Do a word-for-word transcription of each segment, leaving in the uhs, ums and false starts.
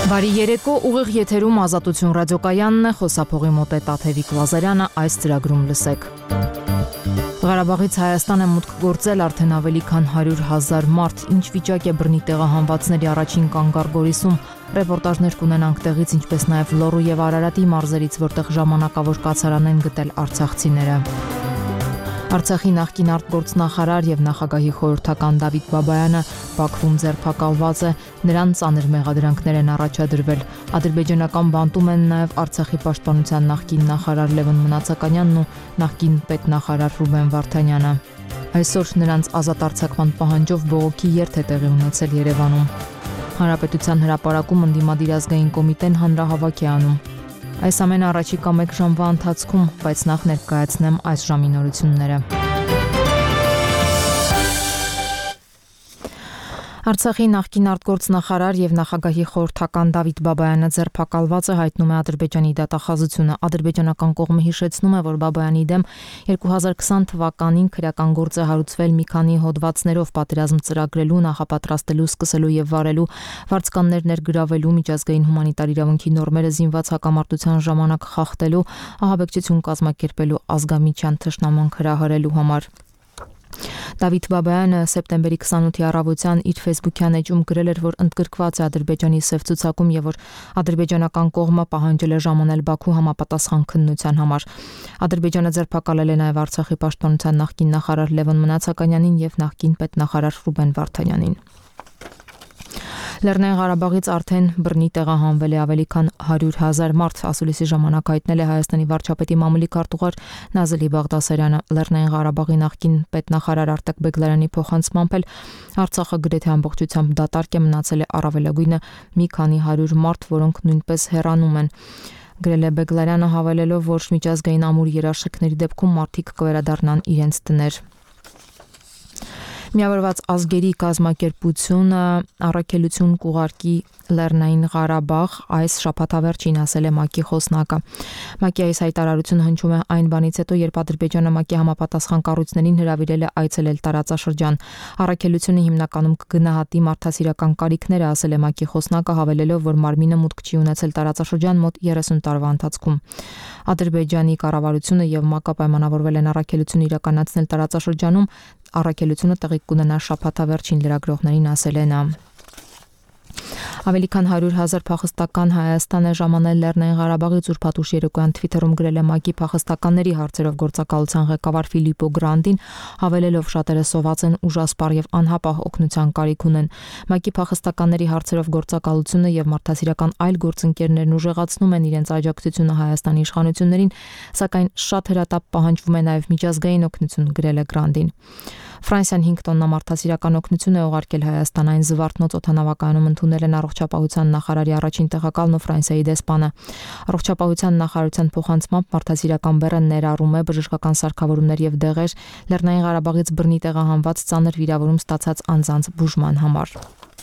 Բարի երեկո, ուղիղ եթերում Ազատություն ռադիոկայանն է, խոսափողի մոտ է Տաթևիկ Լազարյանը, այս ծրագրում լսեք։ Ղարաբաղից Հայաստան է մուտք գործել արդեն ավելի քան հարյուր հազար մարդ, ինչ վիճակ է բռնի տեղահանվածների առաջին կանգառ Գորիսում, ռեպորտաժներ կունենանք տեղից, ինչպես նաև Լոռու եւ Արարատի մարզերից, որտեղ ժամանակավոր կացարան են գտել արցախցիները։ Արցախի նախկին արտգործնախարար եւ նախագահի խորհրդական Դավիթ Բաբայանը Բաքվում ձերբակալված է, նրան ծանր մեղադրանքներ են առաջադրվել։ Ադրբեջանական բանտում են նաեւ Արցախի պաշտպանության նախկին նախարար Լևոն Մնացականյանն ու նախկին պետնախարար Ռուբեն Վարդանյանը։ Այսօր նրանց ազատ արձակման պահանջով բողոքի երթ է տեղի ունեցել Երևանում։ Հանրապետության հրապարակում ընդդիմադիր ազգային կոմիտեն հանրահավաք է անում։ Այս ամենը առաջիկա մեկ ժամվա ընթացքում, բայց նախ ներկայացնեմ այս ժամի նորությունները։ Արցախի նախկին արտգործնախարար եւ նախագահի խորհրդական Դավիթ Բաբայանը ձերբակալված է, հայտնում է Ադրբեջանի դատախազությունը։ Ադրբեջանական կողմը հիշեցնում է, որ Բաբայանի դեմ երկու հազար քսան թվականին քրեական գործ է հարուցվել մի քանի հոդվածներով պատերազմ ծրագրելու, նախապատրաստելու, սկսելու եւ վարելու, վարձկաններ ներգրավելու, միջազգային հումանիտար իրավունքի նորմերը զինված հակամարտության ժամանակ խախտելու, ահաբեկչություն կազմակերպելու, ազգամիջյան թշնամանք հրահրելու համար։ Դավիթ Բաբայանը սեպտեմբերի քսանութի առավոտյան իր Facebook-յան էջում գրել էր, որ ընդգրկված է Ադրբեջանի սև ցուցակում եւ որ ադրբեջանական կողմը պահանջել է ժամանել Բաքու համապատասխան քննության համար։ Ադրբեջանը ձերբակալել է նաեւ Արցախի պաշտպանության նախկին նախարար Լևոն Մնացականյանին եւ նախկին պետնախարար Ռուբեն Վարդանյանին։ Լեռնային Ղարաբաղից արդեն բռնի տեղահանվել է ավելի քան հարյուր հազար մարդ, ասուլիսի ժամանակ հայտնել է Հայաստանի վարչապետի մամուլի քարտուղար Նազելի Բաղդասարյանը։ Լեռնային Ղարաբաղի նախկին պետնախարար Արտակ Բեգլարյանի փոխանցմամբ էլ Արցախը գրեթե ամբողջությամբ դատարկ է, մնացել է առավելագույնը մի քանի հարյուր մարդ, որոնք նույնպես հեռանում են։ Գրել է Բեգլարյանը, հավելելով, որ միջազգային ամուր երաշխիքների դեպքում մարդիկ կվերադառնան իրենց տներ։ Միավորված ազգերի կազմակերպությունը առաքելություն կուղարկի Լեռնային Ղարաբաղ այս շաբաթավերջին, ասել է ՄԱԿ-ի խոսնակը։ ՄԱԿ-ի այս հայտարարությունը հնչում է այն բանից հետո, երբ Ադրբեջանը ՄԱԿ-ի համապատասխան կառույցներին հրավիրել է այցելել տարածաշրջան։ Առաքելությունը հիմնականում կգնահատի մարդասիրական կարիքները, ասել է ՄԱԿ-ի խոսնակը, հավելելով, որ մարմինը մուտք չի ունեցել տարածաշրջան մոտ երեսուն տարվա ընթացքում։ Ադրբեջանի կառավարությունը եւ ՄԱԿ-ը պայմանավորվել են առաքելություն իրականացնել տարածաշրջանում, առաքելությունը տեղի կունենա շաբաթավերջին, լրագրողներին ասել է նա։ Ավելի քան հարյուր հազար փախստական Հայաստան է ժամանել Լեռնային Ղարաբաղից, ուրբաթուշ երեկոյան Twitter-ում գրել է ՄԱԿ-ի փախստականների հարցերով գործակալության ղեկավար Ֆիլիպպո Գրանդին, հավելելով, շատերը սոված են, ուժասպառ եւ անհապաղ օգնության կարիք ունեն։ ՄԱԿ-ի փախստականների հարցերով գործակալությունը եւ մարդասիրական այլ գործընկերներն ուժեղացնում են իրենց աջակցությունը Հայաստանի իշխանություններին, սակայն շատ հրատապ պահանջվում է նաեւ միջազգային օգնություն, գրել է Գրանդին։ Ֆրանսիան հինգ տոննա մարդասիրական օգնություն է ուղարկել Հայաստան, այն Զվարթնոց օդանավակայանում ընդունել են առողջապահության նախարարի առաջին տեղակալն ու Ֆրանսիայի դեսպանը։ Առողջապահության նախարարության փոխանցմամբ մարդասիրական բեռը ներառում է բժշկական սարքավորումներ եւ դեղեր Լեռնային Ղարաբաղից բռնի տեղահանված ծանր վիրավորում ստացած անձանց բուժման համար։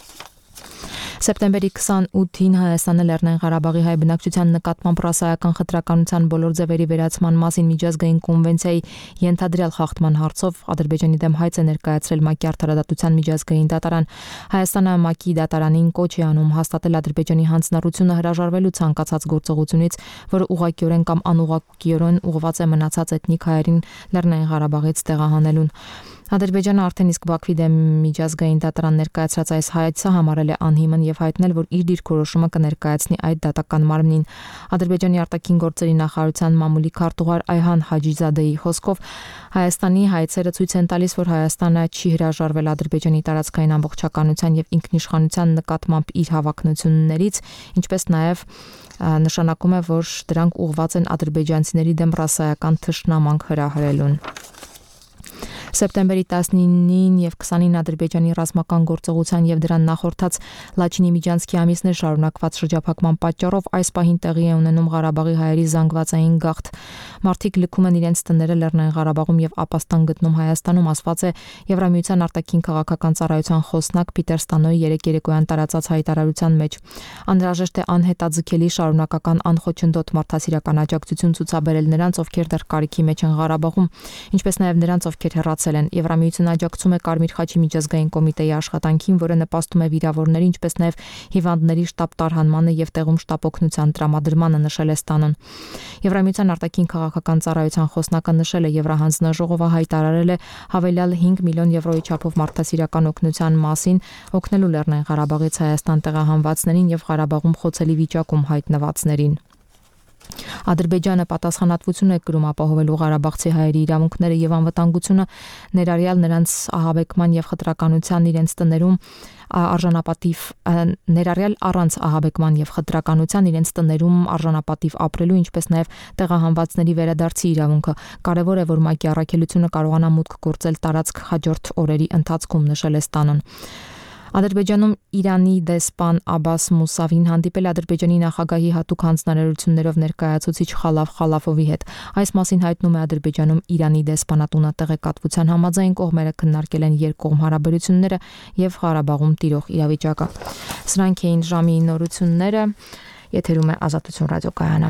Սեպտեմբերի քսանութին Հայաստանը Լեռնային Ղարաբաղի հայ բնակչության նկատմամբ ռասայական խտրականության բոլոր ձևերի վերացման մասին միջազգային կոնվենցիայի ենթադրյալ խախտման հարցով Ադրբեջանի դեմ հայց է ներկայացրել ՄԱԿ-ի արդարադատության միջազգային դատարան։ Հայաստանը ՄԱԿ-ի դատարանին կոչ է անում հաստատել Ադրբեջանի հանձնառությունը հրաժարվելու ցանկացած գործողությունից, որը ուղղակիորեն կամ անուղղակիորեն ուղղված է մնացած էթնիկ հայերին Լեռնային Ղարաբաղից տեղահանելուն։ Ադրբեջանը արդեն իսկ Բաքվի դեմ միջազգային դատարան ներկայացրած այս հայցը համարել է անհիմն եւ հայտնել, որ իր դիրքորոշումը կներկայացնի այդ դատական մարմնին։ Ադրբեջանի արտաքին գործերի նախարարության մամուլի քարտուղար Այհան Հաջիզադեի խոսքով Հայաստանի հայցերը ցույց են տալիս, որ Հայաստանը չի հրաժարվել Ադրբեջանի տարածքային ամբողջականության եւ ինքնիշխանության նկատմամբ իր հավակնություններից, ինչպես նաեւ նշանակում է, որ դրանք ուղղված են ադրբեջանցիների դեմ ռասայական թշնամանք հրահրելուն։ Սեպտեմբերի տասնինին եւ քսանին Ադրբեջանի ռազմական գործողության եւ դրան նախորդած Լաչինի Միջանցքի ամիսներ շարունակված շրջափակման պատճառով այս պահին տեղի է ունենում Ղարաբաղի հայերի զանգվածային գաղթ։ Մարդիկ լքում են իրենց տները Լեռնային Ղարաբաղում եւ ապաստան գտնում Հայաստանում, ասված է Եվրամիության արտաքին քաղաքական ծառայության խոսնակ Պիտեր Ստանոյի երեկ երեկոյան տարածած հայտարարության մեջ։ Անհրաժեշտ է անհետաձգելի շարունակական անխոչնդոտ մարդասիրական աջակցություն ցուցաբերել նրանց, ովքեր դեռ կարիքի մեջ են Ղարաբաղում, ինչպես նաեւ նրանց, ովքեր հեռացել դարձել են։ Եվրամիությունը աջակցում է Կարմիր խաչի միջազգային կոմիտեի աշխատանքին, որը նպաստում է վիրավորների, ինչպես նաև հիվանդների շտապ տարհանմանը եւ տեղում շտապ օգնության տրամադրմանը, նշել է Ստանոն։ Եվրամիության արտաքին քաղաքական ծառայության խոսնակը նշել է, Եվրահանձնաժողովը հայտարարել է հավելյալ հինգ միլիոն եվրոյի չափով մարդասիրական օգնության մասին, օգնելու Լեռնային Ղարաբաղից Հայաստան տեղահանվածներին եւ Ղարաբաղում խոցելի վիճակում հայտնվածներին։ Ադրբեջանը պատասխանատվություն է կրում ապահովելու ղարաբաղցի հայերի իրավունքները եւ անվտանգությունը, ներառյալ նրանց ահաբեկման եւ խտրականության իրենց տներում արժանապատիվ ներառյալ առանց ահաբեկման եւ խտրականության իրենց տներում արժանապատիվ ապրելու, ինչպես նաեւ տեղահանվածների վերադարձի իրավունքը։ Կարևոր է, որ ՄԱԿ-ի առաքելությունը կարողանա մուտք գործել տարածք հաջորդ օրերի ընթացքում, նշել է Ստանոն։ Ադրբեջանում Իրանի դեսպան Աբբաս Մուսավին հանդիպել Ադրբեջանի նախագահի հատուկ հանձնարարություններով ներկայացուցիչ Խալաֆ Խալաֆովի հետ։ Այս մասին հայտնում է Ադրբեջանում Իրանի դեսպանատունը, տեղեկատվության համաձայն կողմերը քննարկել են երկկողմ հարաբերությունները եւ Ղարաբաղում տիրող իրավիճակը։ Սրանք էին ժամի նորությունները, եթերում է Ազատություն ռադիոկայանը։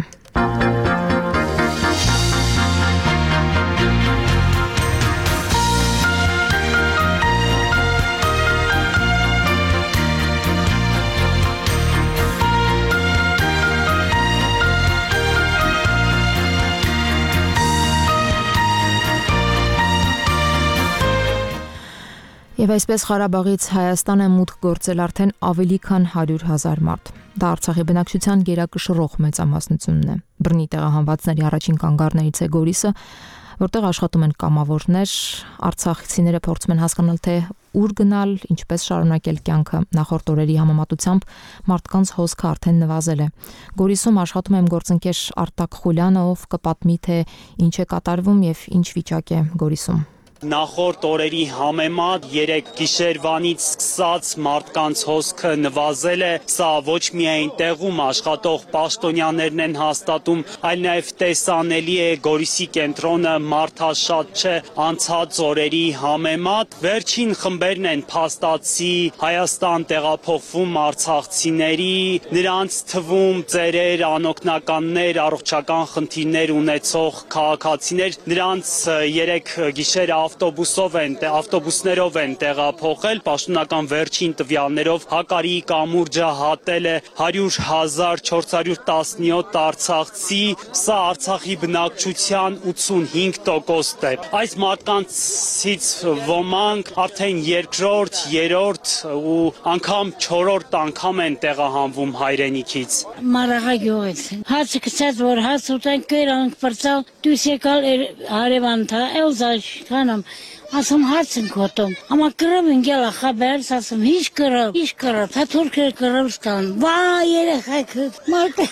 Եվ այսպես Ղարաբաղից Հայաստան է մուտք գործել արդեն ավելի քան հարյուր հազար մարդ։ Դա Արցախի բնակչության գերակշռող մեծամասնությունն է։ Բռնի տեղահանվածների առաջին կանգառներից է Գորիսը, որտեղ աշխատում են կամավորներ, արցախցիները փորձում են հասկանալ, թե ուր գնալ, ինչպես շարունակել կյանքը։ Նախորդ օրերի համեմատությամբ մարդկանց հոսքը արդեն նվազել է։ Գորիսում աշխատում եմ գործընկեր Արտակ Խուլյանը, ով կպատմի, թե ինչ է կատարվում եւ ինչ վիճակ է Գորիսում։ Նախորդ օրերի համեմատ երեք գիշերվանից սկսած մարդկանց հոսքը նվազել է, սա ոչ միայն տեղում աշխատող պաշտոնյաներն են հաստատում, այլ նաև տեսանելի է Գորիսի կենտրոնը մարդաշատ չէ անցած օրերի համեմատ։ Վերջին խմբերն են փաստացի Հայաստան տեղափոխվում արցախցիների, նրանց թվում ծերեր, անօգնականներ, առողջական խնդիրներ ունեցող քաղաքացիներ, նրանց երեք գիշեր ավտոբուսով են, ավտոբուսներով են տեղափոխել, պաշտոնական վերջին տվյալներով Հակարիի կամուրջը հատել է հարյուր հազար չորս հարյուր տասնյոթ արցախցի, սա Արցախի բնակչության ութսունհինգ տոկոսն է։ Այս մարդկանցից ոմանք արդեն երկրորդ, երրորդ ու անգամ չորրորդ անգամ են տեղահանվում հայրենիքից։ Մարաղա գյուղից։ Հացը գցած, որ հաց ուտենք կերանք պրծալ, դուս եկալ հարևանთა, էլզաշ կանամ, ասում հաց ենք հոտում, ամա կրով ընգել ախաբեր, ասում հիշ կրով, հիշ կրով, թա թուրքեր կրով ստան, վա երեխայք, մարդը,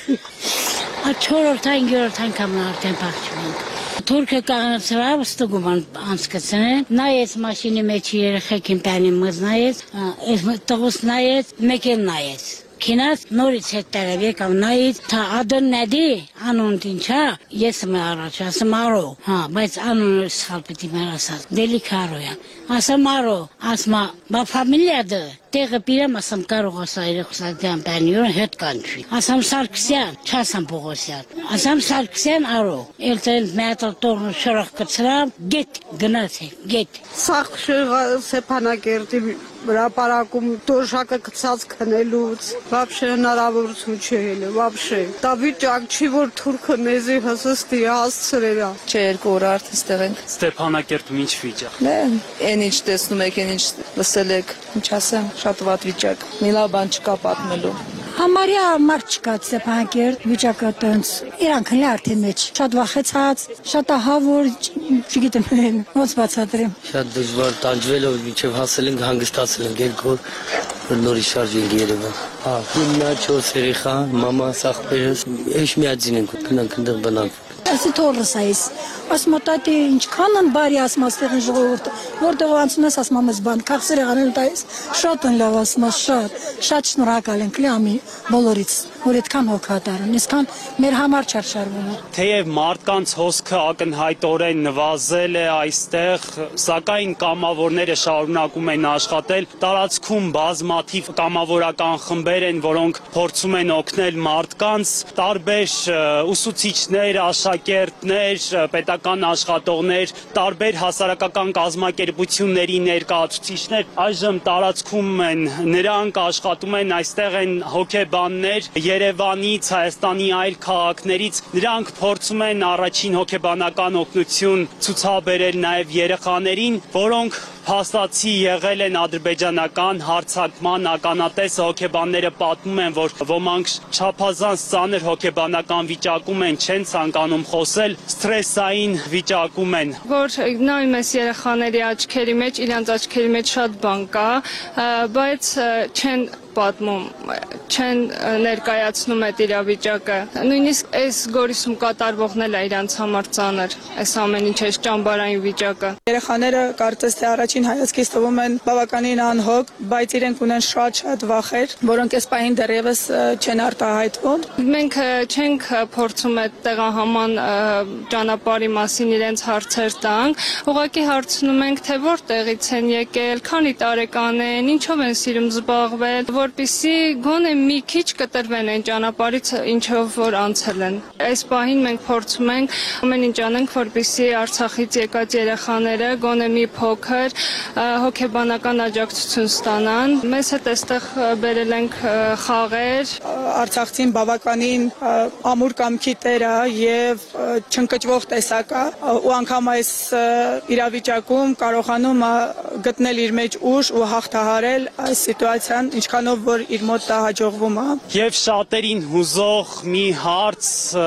չորորդ այն գյորորդ անգամ արդեն պաղջում ենք։ Թուրքը կաղանացրավ ստուգում անցկացն է, նայեց մաշինի մեջի երեխեքին պյանի մыз նայեց, տղուս նայեց, մեկ էլ նայեց։ Քինած նորից հետ տարավ եկավ նայից, թա ադն նեդի, անուն ինչա, ես եմ առաջ, ասեմ արո, հա, բայց անունը սխալ պիտի մեր ասած, դելիք արոյա, ասեմ արո, ասմա, բա ֆամիլիա դը, տեղը պիրեմ, ասեմ կարող ասա երեխուսատյան պյանյուրը հետ կանչի, ասեմ Սարգսյան, չասեմ Պողոսյան, ասեմ Սարգսյան արո, էլ մետր տորն շրախ կծրավ, գետ, գնաց է, գետ։ Սաղ Սեփանակերտի հրապարակում դոշակը գցած քնելուց, вообще հնարավորություն չէ, вообще։ Դա վիճակ չի, որ թուրքը մեզի հսստի հասցրել է։ Չէ, երկու օր արդեն ստեղ ենք։ Ստեփանակերտում ինչ վիճակ։ Դե, այն ինչ տեսնում եք, այն ինչ լսել եք, ինչ ասեմ, շատ վատ վիճակ։ Մի լավ բան չկա պատմելու։ Համարյա մարդ չկա Ստեփանակերտ վիճակը տենց իրանք հենց արդեն մեջ շատ վախեցած, շատ ահավոր, չգիտեմ ոնց բացատրեմ։ Շատ դժվար տանջվելով մինչև հասել ենք հանգստացել ենք երկու օր, որ նորից շարժ ենք Երևան։ Հա, հիմա չորս երեխա, մամա, աղբերս, էշ միածին ենք գնանք այնտեղ բնանք։ Ասի թորս այս, ասում տատի ինչքան են բարի ասում աստեղի ժողովուրդը, որտեղ անցնում ես ասում ես բան, քաղցր եղանել տայս, շատ են լավ ասում, շատ, շատ շնորհակալ ենք լյամի բոլորից, որ այդքան հոգատար են, այսքան մեր համար չարշարվում է։ Թեև մարդկանց հոսքը ակնհայտորեն նվազել է այստեղ, սակայն կամավորները շարունակում են աշխատել, տարածքում բազմաթիվ կամավորական խմբեր են, որոնք փորձում են օգնել մարդկանց, տարբեր ուսուցիչներ, աշակերտներ Ստեփանակերտներ, պետական աշխատողներ, տարբեր հասարակական կազմակերպությունների ներկայացուցիչներ այժմ տարածքում են, նրանք աշխատում են, այստեղ են հոգեբաններ Երևանից, Հայաստանի այլ քաղաքներից, նրանք փորձում են առաջին հոգեբանական օգնություն ցուցաբերել նաև երեխաներին, որոնք փաստացի եղել են ադրբեջանական հարձակման ականատես հոգեբանները պատմում են, որ ոմանք չափազանց ծանր հոգեբանական վիճակում են, չեն ցանկանում խոսել, սթրեսային վիճակում են։ Որ նայում ես երեխաների աչքերի մեջ, իրանց աչքերի մեջ շատ բան կա, բայց չեն պատմում, չեն ներկայացնում այդ իրավիճակը։ Նույնիսկ այս Գորիսում կատարվողն էլ է իրանց համար ծանր, այս ամեն ինչ այս ճամբարային վիճակը։ Երեխաները կարծես թե առաջին հայացքից թվում են բավականին անհոգ, բայց իրենք ունեն շատ-շատ վախեր, որոնք այս պահին դեռևս չեն արտահայտվում։ Մենք չենք փորձում այդ տեղահաման ճանապարհի մասին իրենց հարցեր տանք, ուղղակի հարցնում ենք, թե որտեղից են եկել, քանի տարեկան են, ինչով են սիրում զբաղվել, որպեսզի գոնե մի քիչ կտրվեն այն ճանապարհից, ինչով որ անցել են։ Այս պահին մենք փորձում ենք ամեն ինչ անենք, որպեսզի Արցախից եկած երեխաները գոնե մի փոքր հոգեբանական աջակցություն ստանան։ Մեզ հետ այստեղ բերել ենք խաղեր։ Արցախցին բավականին ամուր կամքի տեր է եւ չընկճվող տեսակ է, ու անգամ այս իրավիճակում կարողանում է գտնել իր մեջ ուժ ու հաղթահարել այս սիտուացիան, ինչքանով որ իր մոտ դա հաջողվում է։ Եվ շատերին հուզող մի հարց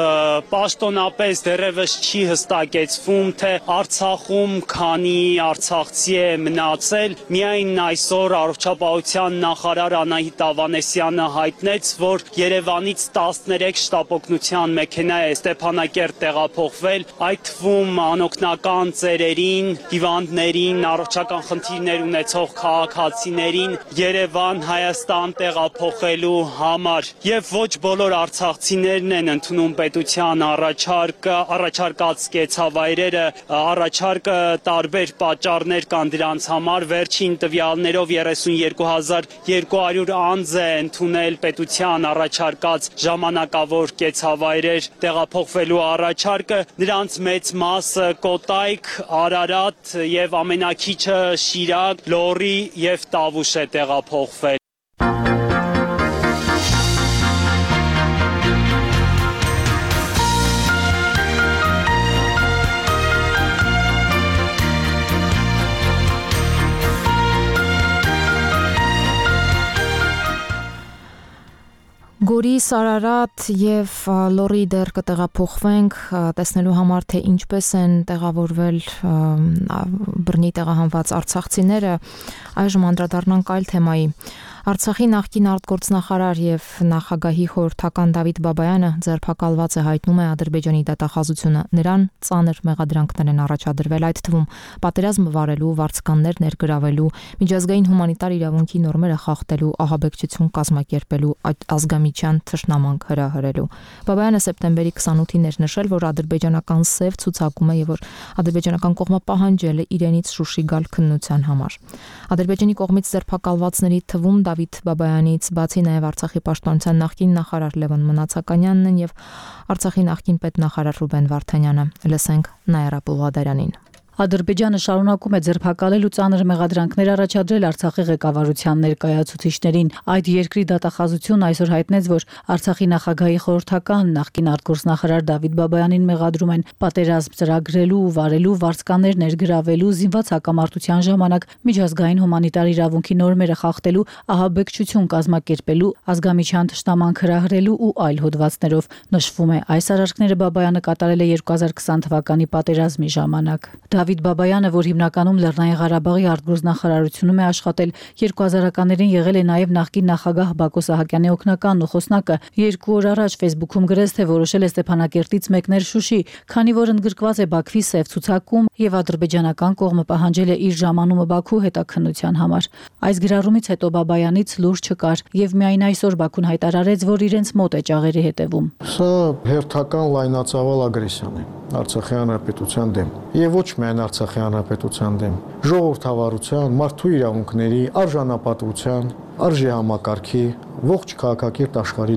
պաշտոնապես դեռևս չի հստակեցվում, թե Արցախում քանի արցախցի է մնացել։ Միայն այսօր առողջապահության նախարար Անահիտ Ավանեսյանը հայտնեց, որ Երևանից տասներեք շտապօգնության մեքենա է Ստեփանակերտ տեղափոխվել, այդ թվում անօգնական ծերերին, հիվանդներին, առողջական խնդիրներ ունեցող քաղաքացիներին Երևան, Հայաստան տեղափոխելու համար։ Եվ ոչ բոլոր արցախցիներն են ընդունում պետության առաջարկը, առաջարկած կեցավայրերը, առաջարկը տարբեր պատճառներ կան դրանց համար։ Վերջին տվյալներով երեսունյոթ հազար երկու հարյուր անձ է ընդունել պետության առաջարկած ժամանակավոր կեցավայրեր տեղափոխվելու առաջարկը, նրանց մեծ մասը Կոտայք, Արարատ եւ ամենակիչը Շիրակ, Լոռի եւ Տավուշ է տեղափոխվել։ Գորի, Սարարատ եւ Լոռի դեռ կտեղափոխվենք տեսնելու համար, թե ինչպես են տեղավորվել բռնի տեղահանված արցախցիները, այժմ անդրադառնանք այլ թեմայի։ Արցախի նախկին արտգործնախարար եւ նախագահի խորհրդական Դավիթ Բաբայանը ձերբակալված է, հայտնում է Ադրբեջանի դատախազությունը։ Նրան ծանր մեղադրանքներ են առաջադրվել, այդ թվում պատերազմ վարելու, վարձկաններ ներգրավելու, միջազգային հումանիտար իրավունքի նորմերը խախտելու, ահաբեկչություն կազմակերպելու, ազգամիջյան թշնամանք հրահրելու։ Բաբայանը սեպտեմբերի քսանութին էր նշել, որ ադրբեջանական սև ցուցակում է եւ որ ադրբեջանական կողմը պահանջել է իրենից Շուշի գալ քննության համար։ Ադրբեջանի կողմից ձերբակալվածների թվում Դավիթ Բաբայանից բացի նաև Արցախի պաշտպանության նախկին նախարար Լևոն Մնացականյանն են եւ Արցախի նախկին պետնախարար Ռուբեն Վարդանյանը։ Լսենք Նաիրա Բուլղադարյանին։ Ադրբեջանը շարունակում է ձերբակալել ու ծանր մեղադրանքներ առաջադրել Արցախի ղեկավարության ներկայացուցիչներին։ Այդ երկրի դատախազությունն այսօր հայտնեց, որ Արցախի նախագահի խորհրդական նախկին արտգործնախարար Դավիթ Բաբայանին մեղադրում են պատերազմ ծրագրելու ու վարելու, վարձկաններ ներգրավելու, զինված հակամարտության ժամանակ միջազգային հումանիտար իրավունքի նորմերը խախտելու, ահաբեկչություն կազմակերպելու, ազգամիջյան թշնամանք հրահրելու ու այլ հոդվածներով։ Նշվում է, այս արարքները Բաբայանը կատարել է երկու հազար քսան թվականի պատերազմի ժամանակ։ Դավիթ Բաբայանը, որ հիմնականում Լեռնային Ղարաբաղի արտգործնախարարությունում է աշխատել, երկու հազարականներին եղել է նաև նախկին նախագահ Բակո Սահակյանի օգնականն ու խոսնակը, երկու օր առաջ Facebook-ում գրեց, թե որոշել է Ստեփանակերտից մեկնել Շուշի, քանի որ ընդգրկված է Բաքվի սև ցուցակում եւ ադրբեջանական կողմը պահանջել է իր ժամանումը Բաքու հետաքննության համար։ Այս գրառումից հետո Բաբայանից լուրջ չկար եւ միայն այսօր Բաքուն հայտարարեց, որ իրենց մոտ է ճաղերի հետևում։ Սա հերթական լայնածավալ ագրեսիան է Արցախի հանրապետության դեմ եւ ոչ միայն Արցախի հանրապետության դեմ, ժողովրդավարության, մարդու իրավունքների, արժանապատվության, արժեհամակարգի, ողջ քաղաքակիրթ աշխարհի դեմ։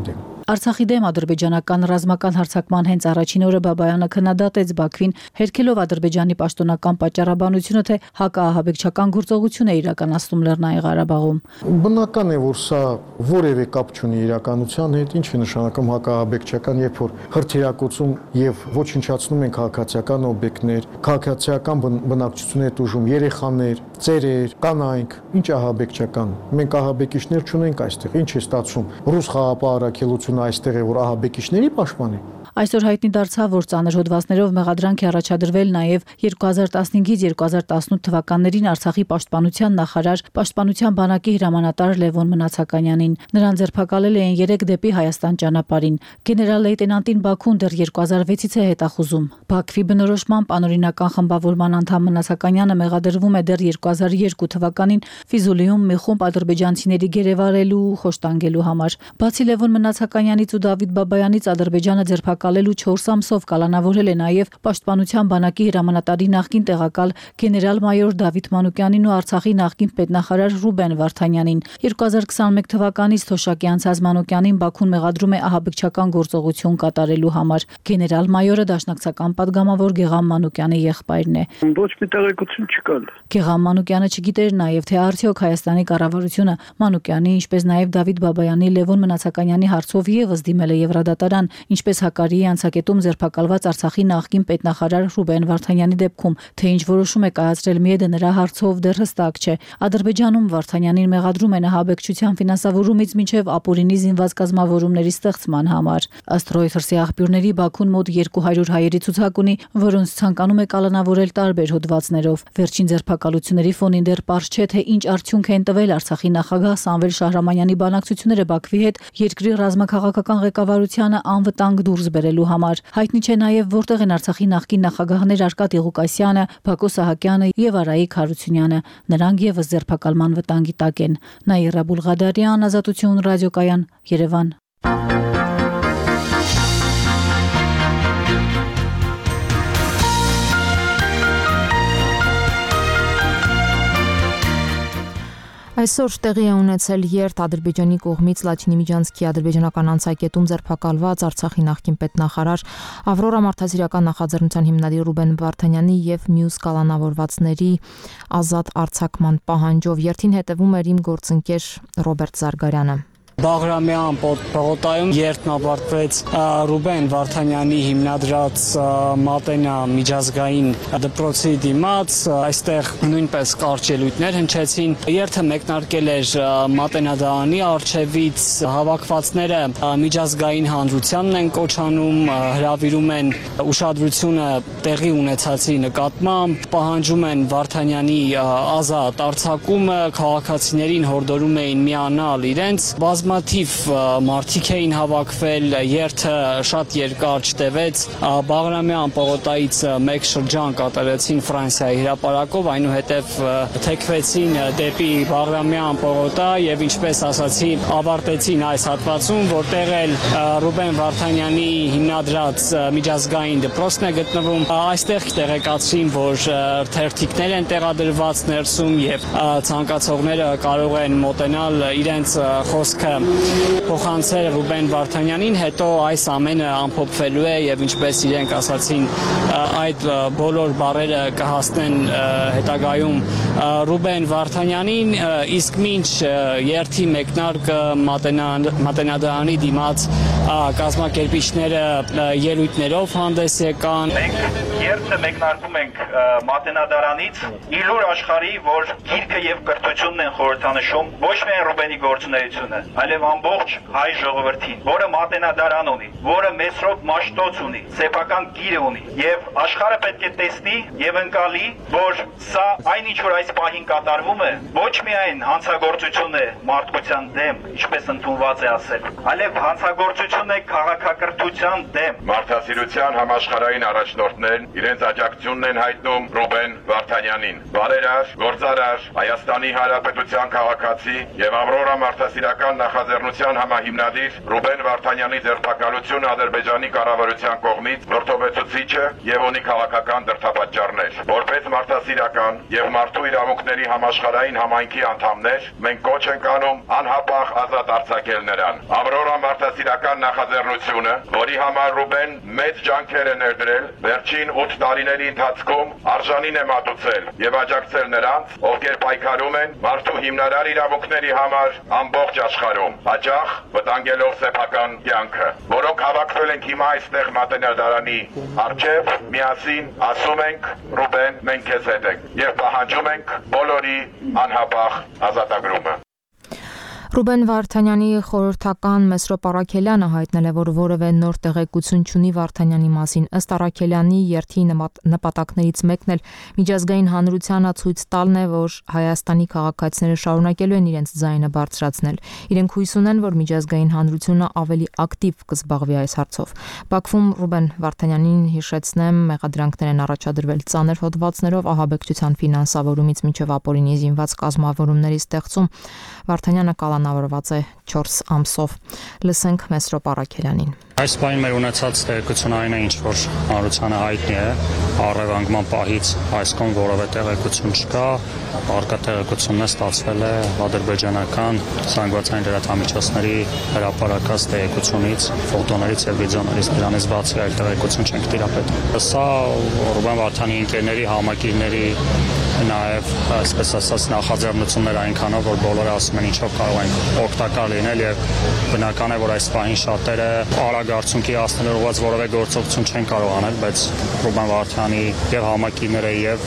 Արցախի դեմ ադրբեջանական ռազմական հարձակման հենց առաջին օրը Բաբայանը քննադատեց Բաքվին, հերքելով Ադրբեջանի պաշտոնական պատճառաբանությունը, թե հակաահաբեկչական գործողություն է իրականացնում Լեռնային Ղարաբաղում։ Բնական է, որ սա որևէ կապ չունի իրականության հետ, ինչ է նշանակում հակաահաբեկչական, երբ որ հրթիռակոծում եւ ոչնչացնում են քաղաքացիական օբյեկտներ, քաղաքացիական բնակչություն է տուժում, երեխաներ, ծերեր, կանայք, ինչ ահաբեկչական։ Մենք ահաբեկիչներ չունենք այստեղ։ Ինչ է ստացվում։ Ռուս խաղապահ առաքելությունը այստեղ է, որ ահաբեկիչների պաշտպանի։ Այսօր հայտնի դարձավ, որ ծանր հոդվածներով մեղադրանք է առաջադրվել նաև երկու հազար տասնհինգից երկու հազար տասնութ թվականներին Արցախի պաշտպանության նախարար, պաշտպանության բանակի հրամանատար Լևոն Մնացականյանին։ Նրան ձերբակալել էին երեք դեպի Հայաստան ճանապարհին։ Գեներալ լեյտենանտին Բաքուն դեռ երկու հազար վեցից է հետախուզում։ Բաքվի բնորոշմամբ անօրինական խմբավորման անդամ Մնացականյանը մեղադրվում է դեռ երկու հազար երկու թվականին Ֆիզուլիում մի խումբ ադրբեջանցիների գերեվարելու ու խոշտանգելու համար։ Բացի Լևոն Մնացականյանից ու Դավիթ Բաբայանից Ադրբեջանը ձերբակալելու չորս ամսով կալանավորել է նաև պաշտպանության բանակի հրամանատարի նախկին տեղակալ գեներալ-մայոր Դավիթ Մանուկյանին ու Արցախի նախկին պետնախարար Ռուբեն Վարդանյանին։ երկու հազար քսանմեկ թվականից թոշակի անցած Մանուկյանին Բաքուն մեղադրում է ահաբեկչական գործողություն կատարելու համար։ Գեներալ-մայորը դաշնակցական падգամավոր Գեգամ Մանուկյանի եղբայրն է։ Ոչ մի տեղեկություն չկա։ Գեգամ Մանուկյանը չգիտեր նաև, թե արդյոք Հայաստանի կառավարությունը Մանուկյանի, ինչպես նաև Դավիթ Բաբայանի, Լևոն Մնացականյանի հարցով եւս դիմել է Եվրադատարան, ինչպես Հակարիի անցակետում ձերբակալված Արցախի նախկին պետնախարար Ռուբեն Վարդանյանի դեպքում, թե ինչ որոշում է կայացրել ՄԻԵԴ-ը նրա հարցով դեռ հստակ չէ։ Ադրբեջանում Վարդանյանին մեղադրում են ահաբեկչության ֆինանսավորումից մինչև ապօրինի զինված կազմավորումների ստեղծման համար։ Ըստ Reuters-ի աղբյուրների Բաքուն մոտ երկու հարյուր հայերի ցուցակ ունի, որոնց ցանկանում է կալանավորել տարբեր հոդվածներով։ Վերջին ձերբակալությունների ֆոնին դեռ պարզ չէ, թե ինչ արդյունք են տվել Արցախի նախագահ Սամվել Շահրամանյանի բանակցությունները Բաքվի հետ երկրի ռազմաքաղաքական ղեկավարությանը անվտանգ դուրս բերելու համար։ Հայտնի չէ նաև որտեղ են Արցախի նախկին նախագահներ Արկադի Ղուկասյանը, Բակո Սահակյանը եւ Արայիկ Հարությունյանը։ Նրանք եւս ձերբակալման վտանգի տակ են։ Նաիրա Բուլղադարյան, Ազատություն ռադիոկայան, Երևան։ Այսօր տեղի է ունեցել երթ Ադրբեջանի կողմից Լաչինի Միջանցքի ադրբեջանական անցակետում ձերբակալված Արցախի նախկին պետնախարար Ավրորա մարդասիրական նախաձեռնության հիմնադիր Ռուբեն Վարդանյանի եւ մյուս կալանավորվածների ազատ արձակման պահանջով։ Երթին հետևում էր իմ գործընկեր Ռոբերտ Զարգարյանը։ Բաղրամյան պողոտայում երթն ավարտվեց Ռուբեն Վարդանյանի հիմնադրած Մատենա միջազգային դպրոցի դիմաց, այստեղ նույնպես կարճ ելույթներ հնչեցին։ Երթը մեկնարկել էր Մատենադարանի առջևից, հավաքվածները միջազգային հանրությանն են կոչանում, հրավիրում են ուշադրությունը տեղի ունեցածի նկատմամբ, պահանջում են Վարդանյանի ազատ արձակումը, քաղաքացիներին հորդորում էին միանալ իրենց բազմաթիվ մարդիկ էին հավաքվել, երթը շատ երկար չտևեց, Բաղրամյան պողոտայից մեկ շրջան կատարեցին Ֆրանսիայի հրապարակով, այնուհետև թեքվեցին դեպի Բաղրամյան պողոտա եւ ինչպես ասացի, ավարտեցին այս հատվածում, որտեղ էլ Ռուբեն Վարդանյանի հիմնադրած միջազգային դպրոցն է գտնվում։ Այստեղ տեղեկացրին, որ թերթիկներ են տեղադրված ներսում եւ ցանկացողները կարող են մոտենալ իրենց խոսքը փոխանցել Ռուբեն Վարդանյանին, հետո այս ամենը ամփոփվելու է եւ ինչպես իրենք ասացին, այդ բոլոր բառերը կհասնեն հետագայում Ռուբեն Վարդանյանին, իսկ մինչ երթի մեկնարկը Մատենադարանի դիմաց կազմակերպիչները ելույթներով հանդես եկան։ Մենք երթը մեկնարկում ենք Մատենադարանից, իլուր աշխարհի, որ գիրքը եւ կրթությունն են խորհրդանշում ոչ միայն Ռուբենի գործունեությունը, այլև ամբողջ հայ ժողովրդին, որը Մատենադարան ունի, որը Մեսրոպ Մաշտոց ունի, սեփական գիրը ունի, եւ աշխարհը պետք է տեսնի եւ ընկալի, որ սա այնինչ որ այս պահին կատարվում է, ոչ միայն հանցագործություն է մարդկության դեմ, ինչպես ընդունված է ասել, այլև հանցագործություն է քաղաքակրթության դեմ։ Մարդասիրության համաշխարհային առաջնորդներն իրենց աջակցությունն են հայտնում Ռուբեն Վարդանյանին, բարերար, գործարար, Հայաստանի Հանրապետության քաղաքացի եւ Ավրորա մարդասիրական նախաձեռնության համահիմնադիր Ռուբեն Վարդանյանի ձերբակալությունը Ադրբեջանի կառավարության կողմից վրդովեցուցիչ է եւ ունի քաղաքական դրդապատճառներ։ Որպես մարդասիրական եւ մարդու իրավունքների համաշխարհային համայնքի անդամներ, մենք կոչ ենք անում անհապաղ ազատ արձակել նրան։ Ավրորա մարդասիրական նախաձեռնությունը, որի համար Ռուբեն մեծ ջանքեր է ներդրել, վերջին ութ տարիների ընթացքում արժանին է մատուցել եւ աջակցել նրանց, ովքեր պայքարում են մարդու հիմնարար իրավունքների համար ամբողջ աշխարհում, հաճախ վտանգելով սեփական կյանքը, որոնք հավաքվել ենք հիմա այստեղ Մատենադարանի առջև, միասին ասում ենք Ռուբեն, մենք քեզ հետ ենք եւ պահանջում ենք բոլորի անհապաղ ազատագրումը։ Ռուբեն Վարդանյանի խորհրդական Մեսրոպ Արաքելյանը հայտնել է, որ որևէ նոր տեղեկություն չունի Վարդանյանի մասին։ Ըստ Արաքելյանի երթի նպատակներից մեկն էլ միջազգային հանրությանը ցույց տալն է, որ Հայաստանի քաղաքացիները շարունակելու են իրենց ձայնը բարձրացնել։ Իրենք հույս ունեն, որ միջազգային հանրությունը ավելի ակտիվ կզբաղվի այս հարցով։ Բաքվում Ռուբեն Վարդանյանին հիշեցնեմ, մեղադրանքներ են առաջադրվել ծանր հոդվածներով ահաբեկչության ֆինանսավորումից մինչև ապօրինի զինված կազմավորումների ստեղծում։ Վարդանյանը կալանավորված է չորս ամսով։ Լսենք Մեսրոպ Արաքելյանին։ Այս պահին մեր ունեցած տեղեկությունը այն է, ինչ որ հանրությանը հայտնի է, առևանգման պահից այս կողմ որևէ տեղեկություն չկա, առկա տեղեկությունն է ստացվել է ադրբեջանական զանգվածային լրատվամիջոցների հրապարակած տեղեկությունից, ֆոտոներից եւ վիդեոներից, դրանից բացի այլ տեղեկություն չենք տիրապետել։ Սա Ռուբեն Վարդանի ընկերների, համակիրների նաև այսպես ասած նախաձեռնություններ այնքանով, որ բոլորը ասում են ինչով կարող ենք օգտակար լինել եւ բնական է, որ այս պահին շատերը արագ արդյունքի հասնելու ուղղված որևէ գործողություն չեն կարող անել, բայց Ռուբեն Վարդանի եւ համակիրները եւ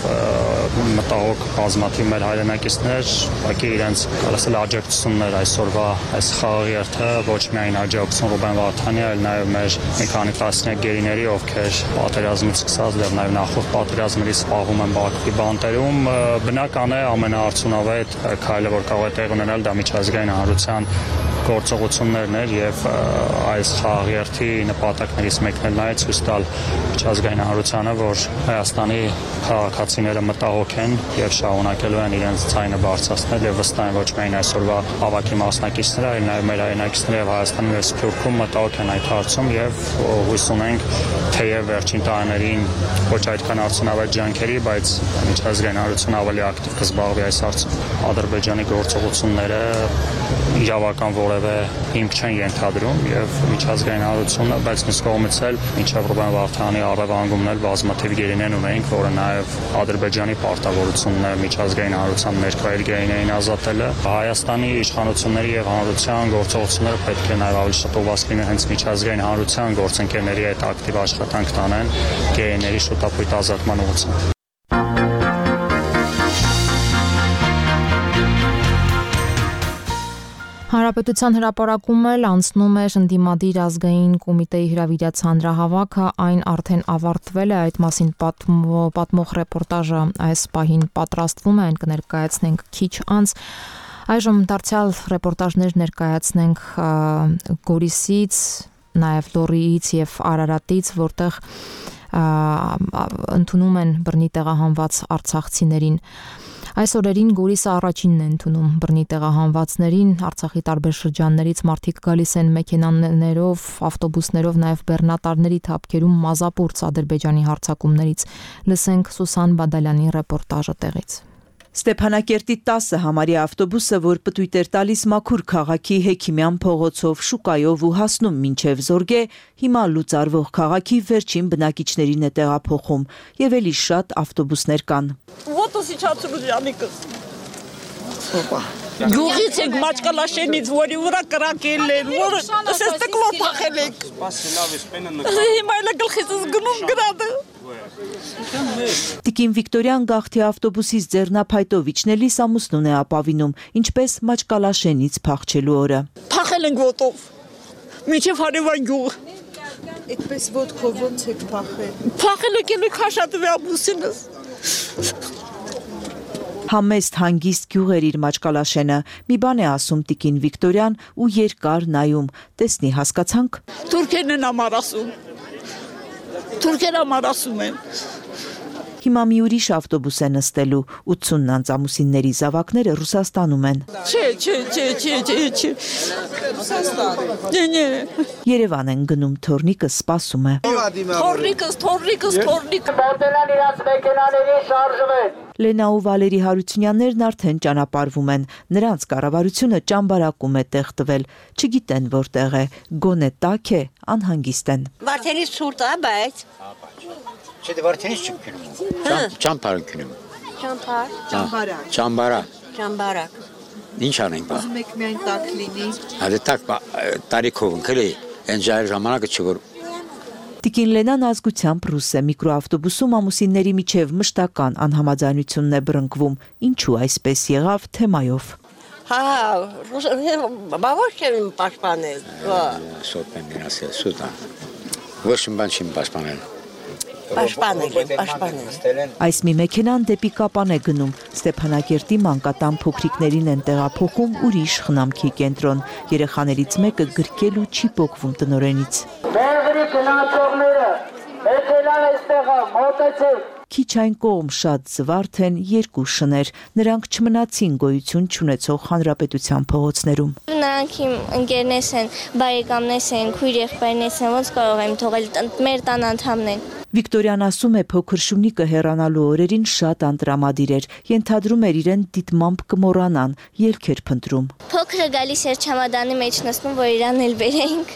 մտահոգ բազմաթիվ մեր հայրենակիցներ ուղղակի իրենց ասել աջակցություններ այսօրվա այս խաղի երթը ոչ միայն աջակցություն Ռուբեն Վարդանի, այլ նաև մեր մի քանի տասնյակ գերիների, ովքեր պատերազմից սկսած դեռ նաև նախորդ պատերազմներից զբաղվում են Բաքվի բանտերում, բնական է ամենաարդյունավետ քայլը, որ կարող է տեղ ունենալ, դա միջազգային հանրության գործողություններն էր եւ այս խաղերթի նպատակներից մեկն էլ նայեց ցույց տալ միջազգային հանրությանը, որ Հայաստանի քաղաքացիները մտահոգ են եւ շարունակելու են իրենց ձայնը բարձրացնել եւ վստահ են ոչ միայն այսօրվա հավաքի մասնակիցները, այլ նաեւ մեր հայրենակիցները եւ Հայաստանի եւ Սփյուռքում մտահոգ են այդ հարցում եւ հույս ունենք թեև վերջին տարիներին ոչ այդքան արդյունավետ ջանքերի, բայց միջազգային հանրությունը ավելի ակտիվ կզբաղվի այս հարցում։ Ադրբեջանի գործողությունները իրավական որևէ հիմք չեն ենթադրում եւ միջազգային հանրությունը, բայց մյուս կողմից էլ մինչեւ Ռուբեն Վարդանի առևանգումն էլ բազմաթիվ գերիներ ունենք, որը նաեւ Ադրբեջանի պարտավորությունն է միջազգային հանրության ներկայել գերիներին ազատելը։ Հայաստանի իշխանությունների եւ հանրության գործողությունները պետք է նաեւ ավելի շտկված լինեն հենց միջազգային հանրության գործընկերների հետ ակտիվ աշխատանք տանեն գերիների շուտապույտ ազատման ուղղությամբ։ Հանրապետության հրապարակում էլ անցնում է ընդդիմադիր ազգային կոմիտեի հրավիրած հանրահավաքը, այն արդեն ավարտվել է, այդ մասին պատմող ռեպորտաժը այս պահին պատրաստվում է, այն կներկայացնենք քիչ անց։ Այժմ դարձյալ ռեպորտաժներ ներկայացնենք Գորիսից, նաև Լոռիից եւ Արարատից, որտեղ ընդունում են բռնի տեղահանված արցախցիներին։ Այս օրերին Գորիսը առաջինն է ընդունում բռնի տեղահանվածներին, Արցախի տարբեր շրջաններից մարդիկ գալիս են մեքենաներով, ավտոբուսներով, նաև բեռնատարների թափքերում մազապուրց Ադրբեջանի հարձակումներից։ Լսենք Սուսան Բադալյանի ռեպորտաժը տեղից։ Ստեփանակերտի տասը համարյա ավտոբուսը, որ պտույտ էր տալիս Մաքուր քաղաքի Հեքիմյան փողոցով, Շուկայով ու հասնում մինչև Զորգե, հիմա լուծարվող քաղաքի վերջին բնակիչներին է տեղափոխում, եւ էլի շատ ավտոբուսներ կան։ Գյուղից ենք Մաչկալաշենից, որի վրա կրակել են, որը ասես տկլո փախել ենք։ Հիմա էլ գլխիցս գնում գրադը։ Տիկին Վիկտորյան գաղթի ավտոբուսից ձեռնափայտով իջնելիս ամուսնուն է ապավինում, ինչպես Մաչկալաշենից փախչելու օրը։ Փախել ենք ոտով, մինչև հարևան գյուղ։ Այդպես ոտքով ոնց եք փախել։ Փախել եք ելույք Խաշատովի ամուսինս։ Համեստ հանգիստ գյուղ էր իր Մաչկալաշենը, մի բան է ասում տիկին Վիկտորյան ու երկար նայում, տեսնի հասկացանք։ Թուրքերն են համար ասում, թուրքեր համար ասում են։ Հիմա մի ուրիշ ավտոբուս է նստելու, ութսուն անց ամուսինների զավակները Ռուսաստանում են։ Չէ, չէ, չէ, չէ, չէ, չէ։ Ռուսաստան։ Չէ, չէ։ Երևան են գնում, թորնիկը սպասում է։ Թորնիկս, թորնիկս, թորնիկ։ Մոտենան իրաց մեքենաների շարժվեն։ Լենա ու Վալերի Հարությունյաններն արդեն ճանապարհվում են։ Նրանց կառավարությունը ճամբարակում է տեղ տվել։ Չգիտեն որտեղ է, գոնե տաք է, անհանգիստ են։ Վարդենից ցուրտ է, բայց Չէ, դե վարդենից չկնում։ Ճամբար կնում։ Ճամբար։ Ճամբարակ։ Ճամբարակ։ Ճամբարակ։ Ինչ անենք բա։ Ուզում եք միայն տաք լինի։ Հա դե տակ տարիքով ընկել է, այն ժայռ ժամանակը չգոր։ Տիկին Լենան ազգությամբ ռուս է, միկրոավտոբուսում ամուսինների միջև մշտական անհամաձայնությունն է բռնկվում։ Ինչու այսպես եղավ թեմայով։ Հա, բա ոչ եմ պաշտպանել։ Սոտ եմ գնացել, սուտա։ Ոչ մի բան չեմ պաշտպանել։ Պաշտպանել եմ, պաշտպանել։ Այս մի մեքենան դեպի Կապան է գնում։ Ստեփանակերտի մանկատան փոքրիկներին են տեղափոխում ուրիշ խնամքի կենտրոն։ Երեխաներից մեկը գրկել ու չի պոկվում տնօրենից։ Մեղրի գնացողները, մեքենան այստեղ է, մոտեցեք։ Քիչ այն կողմ շատ զվարթ են երկու շներ, նրանք չմնացին գոյություն չունեցող հանրապետության փողոցներում։ Նրանք իմ ընկերներս են, բարեկամներս են, քույր եղբայրներս են, ոնց կարող եմ թողել մեր տան անդամն են։ Վիկտորիան ասում է փոքր շունիկը հեռանալու օրերին շատ անտրամադիր էր, ենթադրում էր իրեն դիտմամբ կմոռանան, ելք էր փնտրում։ Փոքրը գալիս էր չամադանի մեջ նստում, որ իրան էլ բերեինք։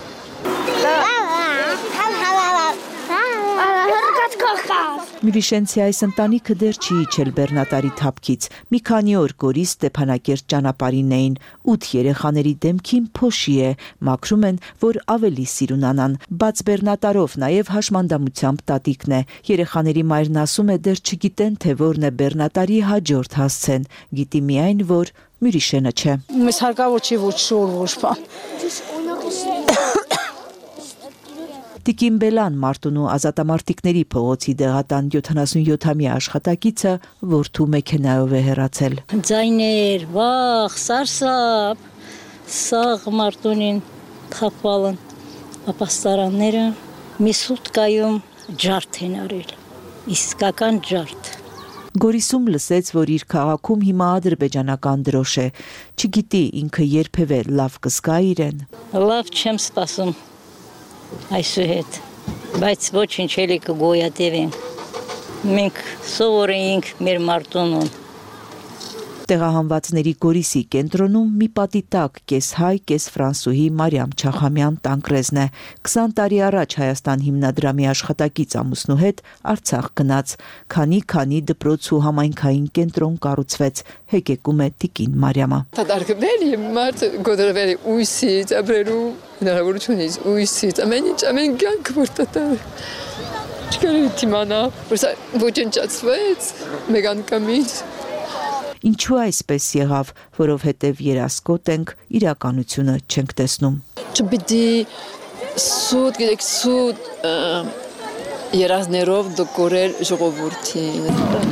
Մյուրիշենցի այս ընտանիքը դեռ չի իջել բեռնատարի թափքից։ Մի քանի օր Գորիս Ստեփանակերտ ճանապարհին էին։ Ութ երեխաների դեմքին փոշի է, մաքրում են, որ ավելի սիրունանան։ Բաց բեռնատարով նաև հաշմանդամությամբ տատիկն է։ Երեխաների մայրն ասում է դեռ չգիտեն, թե որն է բեռնատարի հաջորդ հասցեն։ Գիտի միայն, որ Մյուրիշենը չէ։ Մեզ հարկավոր չի ոչ շոր, ոչ բան։ Տիկին Բելան Մարտունու ազատամարտիկների փողոցի դեղատան յոթանասունյոթամյա աշխատակիցը որդու մեքենայով է հեռացել։ Ձայներ, վախ, սարսափ, սաղ Մարտունին թափվալն, ապաստարանները մի սուտկայում ջարդ են արել, իսկական ջարդ։ Գորիսում լսեց, որ իր քաղաքում հիմա ադրբեջանական դրոշ է, չգիտի ինքը երբևէ լավ կզգա իրեն։ Լավ չեմ սպասում այսուհետ, բայց ոչինչ էլի կգոյատևենք, մենք սովոր էինք մեր Մարտունուն։ Տեղահանվածների Գորիսի կենտրոնում մի պատի տակ կես հայ, կես ֆրանսուհի Մարիամ Չախամյան տանկրեզն է։ քսան տարի առաջ Հայաստան հիմնադրամի աշխատակից ամուսնու հետ Արցախ գնաց, քանի-քանի դպրոց ու համայնքային կենտրոն կառուցվեց, հեկեկում է տիկին Մարիամը։ Դարգվել եմ մարդ գոդրվել ույսից, ապրելու հնարավորությունից, ույսից, ամեն ինչ, ամեն կյանք որ տտար։ Չկարի թիմանա, որ սա ոչնչացվեց մեկ անգամից։ Ինչու այսպես եղավ, որովհետև երասկոտ ենք, իրականությունը չենք տեսնում։ Չպիտի սուտ, գիտեք, սուտ երազներով դկորել ժողովրդին։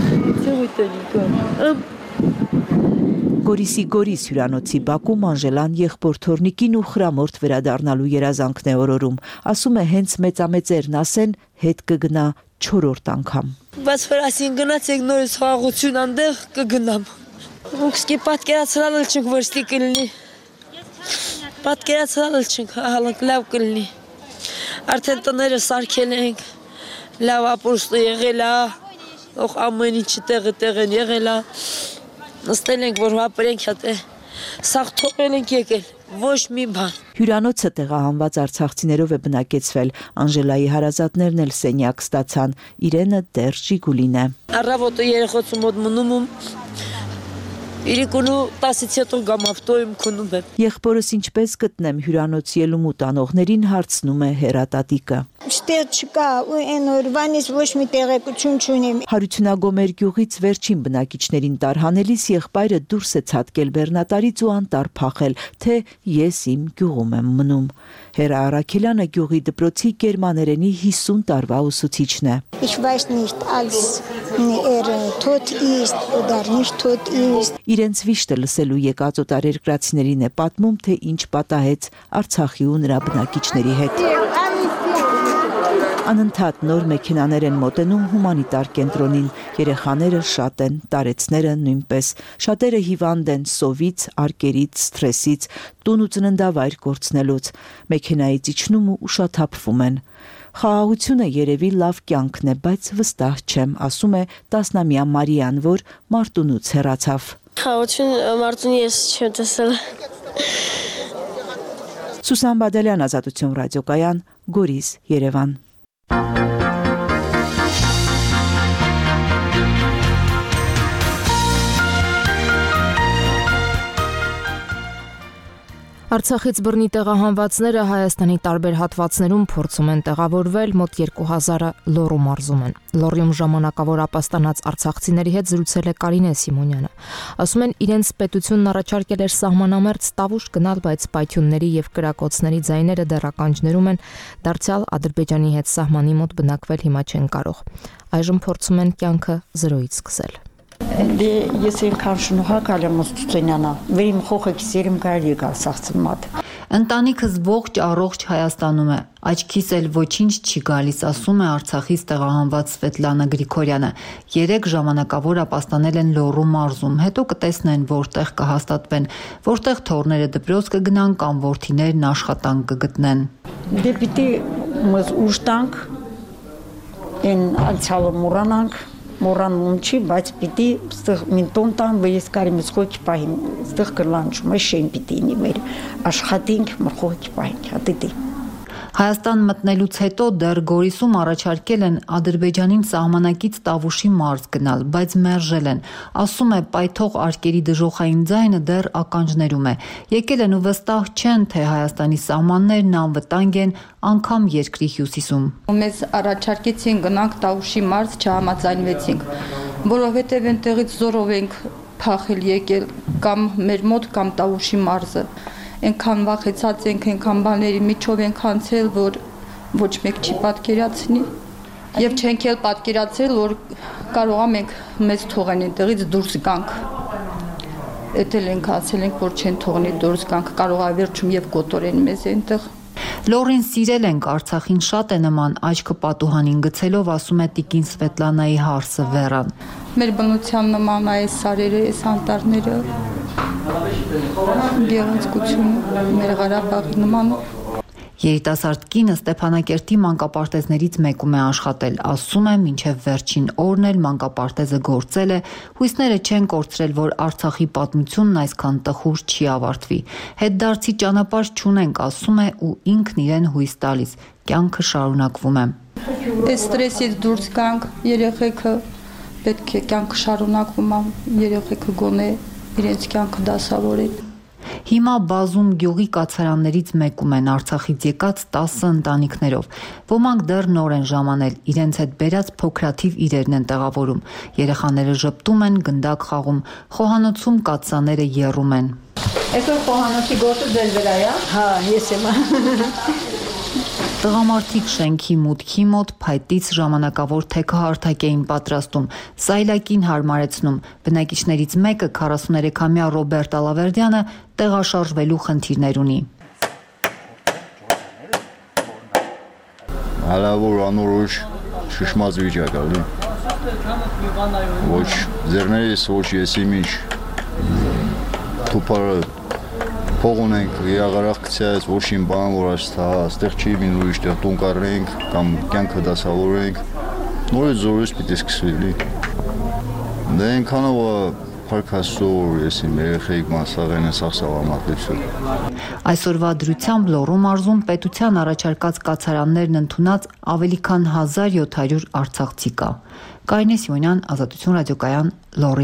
Գորիսի Գորիս հյուրանոցի բակում Անժելան եղբոր թորնիկին ու խրամորթ վերադառնալու երազանքն է օրորում։ Ասում է հենց մեծամեծերն ասեն, հետ կգնա չորրորդ անգամ։ Բայց որ ասին գնացեք նորից խաղաղություն անդեղ կգնամ։ Ուքսկի պատկերացրալ չենք որ ստի կլինի։ Պատկերացրալ չենք հալանք լավ կլինի։ Արդեն տները սարքել ենք, լավ ապրուստը եղել է, ող ամեն ինչի տեղը տեղ են եղել է։ Նստել ենք, որ ապրենք հատե, սաղ թողել ենք եկել, ոչ մի բան։ Հյուրանոցը տեղահանված արցախցիներով է բնակեցվել, Անժելայի հարազատներն էլ սենյակ ստացան, իրենը դեռ Ժիգուլին է։ Առավոտը երեխոցու մոտ մնում եմ, իրիկունու տասից հետո գամ ավտոյում քնում եմ։ Եղբորս ինչպես գտնեմ հյուրանոց ելումու տանողներին հարցնում է հերատատիկը։ Ստեղ չկա ու այն օրվանից ոչ մի տեղեկություն չունեմ։ Հարությունագոմեր գյուղից վերջին բնակիչներին տարհանելիս եղբայրը դուրս է ցատկել բեռնատարից ու անտառ փախել, թե ես իմ գյուղում եմ մնում։ Հերա Արաքելյանը գյուղի դպրոցի գերմաներենի հիսուն տարվա ուսուցիչն է։ Ich weiß nicht als er tot ist oder nicht tot ist։ Իրենց վիշտը լսելու եկած օտարերկրացիներին է պատմում, թե ինչ պատահեց Արցախի ու նրա բնակիչների հետ։ Անընդհատ նոր մեքենաներ են մոտենում հումանիտար կենտրոնին, երեխաները շատ են, տարեցները նույնպես, շատերը հիվանդ են սովից, արկերից, սթրեսից, տուն ու ծննդավայր կորցնելուց, մեքենայից իջնում ու ուշաթափվում են։ Խաղաղությունը երևի լավ կյանքն է, բայց վստահ չեմ, ասում է տասնամյա Մարիան, որ Մարտունուց հեռացավ։ Խաղաղություն Մարտունի ես չեմ տեսել։ Սուսան Բադալյան, Ազատություն ռադիոկայան, Գորիս, Երևան։ Արցախից բռնի տեղահանվածները Հայաստանի տարբեր հատվածներում փորձում են տեղավորվել, մոտ երկու հազարը Լոռու մարզում են։ Լոռիում ժամանակավոր ապաստանած արցախցիների հետ զրուցել է Կարինե Սիմոնյանը։ Ասում են, իրենց պետությունն առաջարկել էր սահմանամերձ Տավուշ գնալ, բայց պայթյունների եւ կրակոցների ձայները դեռ ականջներում են, դարձյալ Ադրբեջանի հետ սահմանի մոտ բնակվել հիմա չեն կարող։ Այժմ փորձում են կյանքը զրոյից սկսել։ Դե ես ինքան շնորհակալ եմ Ստուծենյանա, վերիմ խոխը քիսերիմ կարելի գալ սաղցն մատ։ Ընտանիքս ողջ առողջ Հայաստանում է, աչքիս էլ ոչինչ չի գալիս, ասում է Արցախից տեղահանված Սվետլանա Գրիգորյանը։ Երեք ժամանակավոր ապաստանել են Լոռու մարզում, հետո կտեսնեն որտեղ կհաստատվեն, որտեղ թոռները դպրոց կգնան կամ որդիներն աշխատանք կգտնեն։ Դե պիտի մեզ ուժ տանք, այն անցյալը մոռանանք, մոռանում չի, բայց պիտի ստեղ մինտոն տան, վես կարի մեզ խոքի պահին, ստեղ կլանչում է շեն պիտի ինի մեր աշխատինք, մր խոքի պահին, հատիտի։ Հայաստան մտնելուց հետո դեռ Գորիսում առաջարկել են Ադրբեջանին սահմանակից Տավուշի մարզ գնալ, բայց մերժել են։ Ասում է պայթող արկերի դժոխային ձայնը դեռ ականջներում է։ Եկել են ու վստահ չեն, թե Հայաստանի սահմաններն անվտանգ են, անգամ երկրի հյուսիսում։ Մեզ առաջարկեցին գնանք Տավուշի մարզ, չհամաձայնվեցինք, որովհետև այնտեղից զորով ենք փախել եկել կամ մեր մոտ կամ Տավուշի մարզը։ Այնքան վախեցած ենք, այնքան բաների միջով ենք անցել, որ ոչ մեկ չի պատկերացնի եւ չենք էլ պատկերացել, որ կարողա մենք մեզ թողեն այնտեղից դուրս գանք։ Էդել ենք ասել ենք, որ չեն թողնի դուրս գանք, կարողա վերջում եւ կոտորեն մեզ այնտեղ։ Լոռին սիրել ենք, Արցախին շատ է նման, աչքը պատուհանին գցելով ասում է տիկին Սվետլանայի հարսը Վերան։ Մեր բնության նման է այս սարերը, այս անտառները։ Գեղեցկությունը մեր Ղարաբաղի նման։ Երիտասարդ կինը Ստեփանակերտի մանկապարտեզներից մեկում է աշխատել, ասում է, մինչև վերջին օրն էլ մանկապարտեզը գործել է, հույսները չեն կորցրել, որ Արցախի պատմությունն այսքան տխուր չի ավարտվի։ Հետդարձի ճանապարհ չունենք, ասում է ու ինքն իրեն հույս տալիս, կյանքը շարունակվում է։ Այս ստրեսից դուրս գանք, երեխեքը պետք է կյանքը շարունակվում է, երեխեքը գոնե իրենց կյանքը դասավորեն։ Հիմա բազում գյուղի կացարաններից մեկում են Արցախից եկած տասը ընտանիքներով։ Ոմանք դեռ նոր են ժամանել, իրենց հետ բերած փոքրաթիվ իրերն են տեղավորում։ Երեխաները ժպտում են, գնդակ խաղում, խոհանոցում կաթսաները եռում են։ Այսօր խոհանոցի գործը ձեր վրա է։ Հա, ես եմ։ Տղամարդիկ շենքի մուտքի մոտ փայտից ժամանակավոր թեքահարթակ էին պատրաստում, սայլակին հարմարեցնում։ Բնակիչներից մեկը քառասուներեքամյա Ռոբերտ Ալավերդյանը տեղաշարժվելու խնդիրներ ունի։ Հալավոր անորոշ շշմած վիճակ ալի։ Ոչ ձեռներիս, ոչ եսի մինչ թուպարը փող ունենք, իրաղարախ գցած, ոչին բան, որ աստա, աստեղ չի մին ուրիշ տեղ տուն կառնենք կամ կյանքը դասավորենք, նորից զորից պիտի սկսվի։ Դե այնքանով փարքասոր ես իմ երեխեիք մասաղեն են սաղ սավամատություն։ Այսօրվա դրությամբ Լոռու մարզում պետության առաջարկած կացարաններն ընդունած ավելի քան հազար յոթ հարյուր արցախցի կա։ Կարինե Սիմոնյան, Ազատություն ռադիոկայան, Լոռի։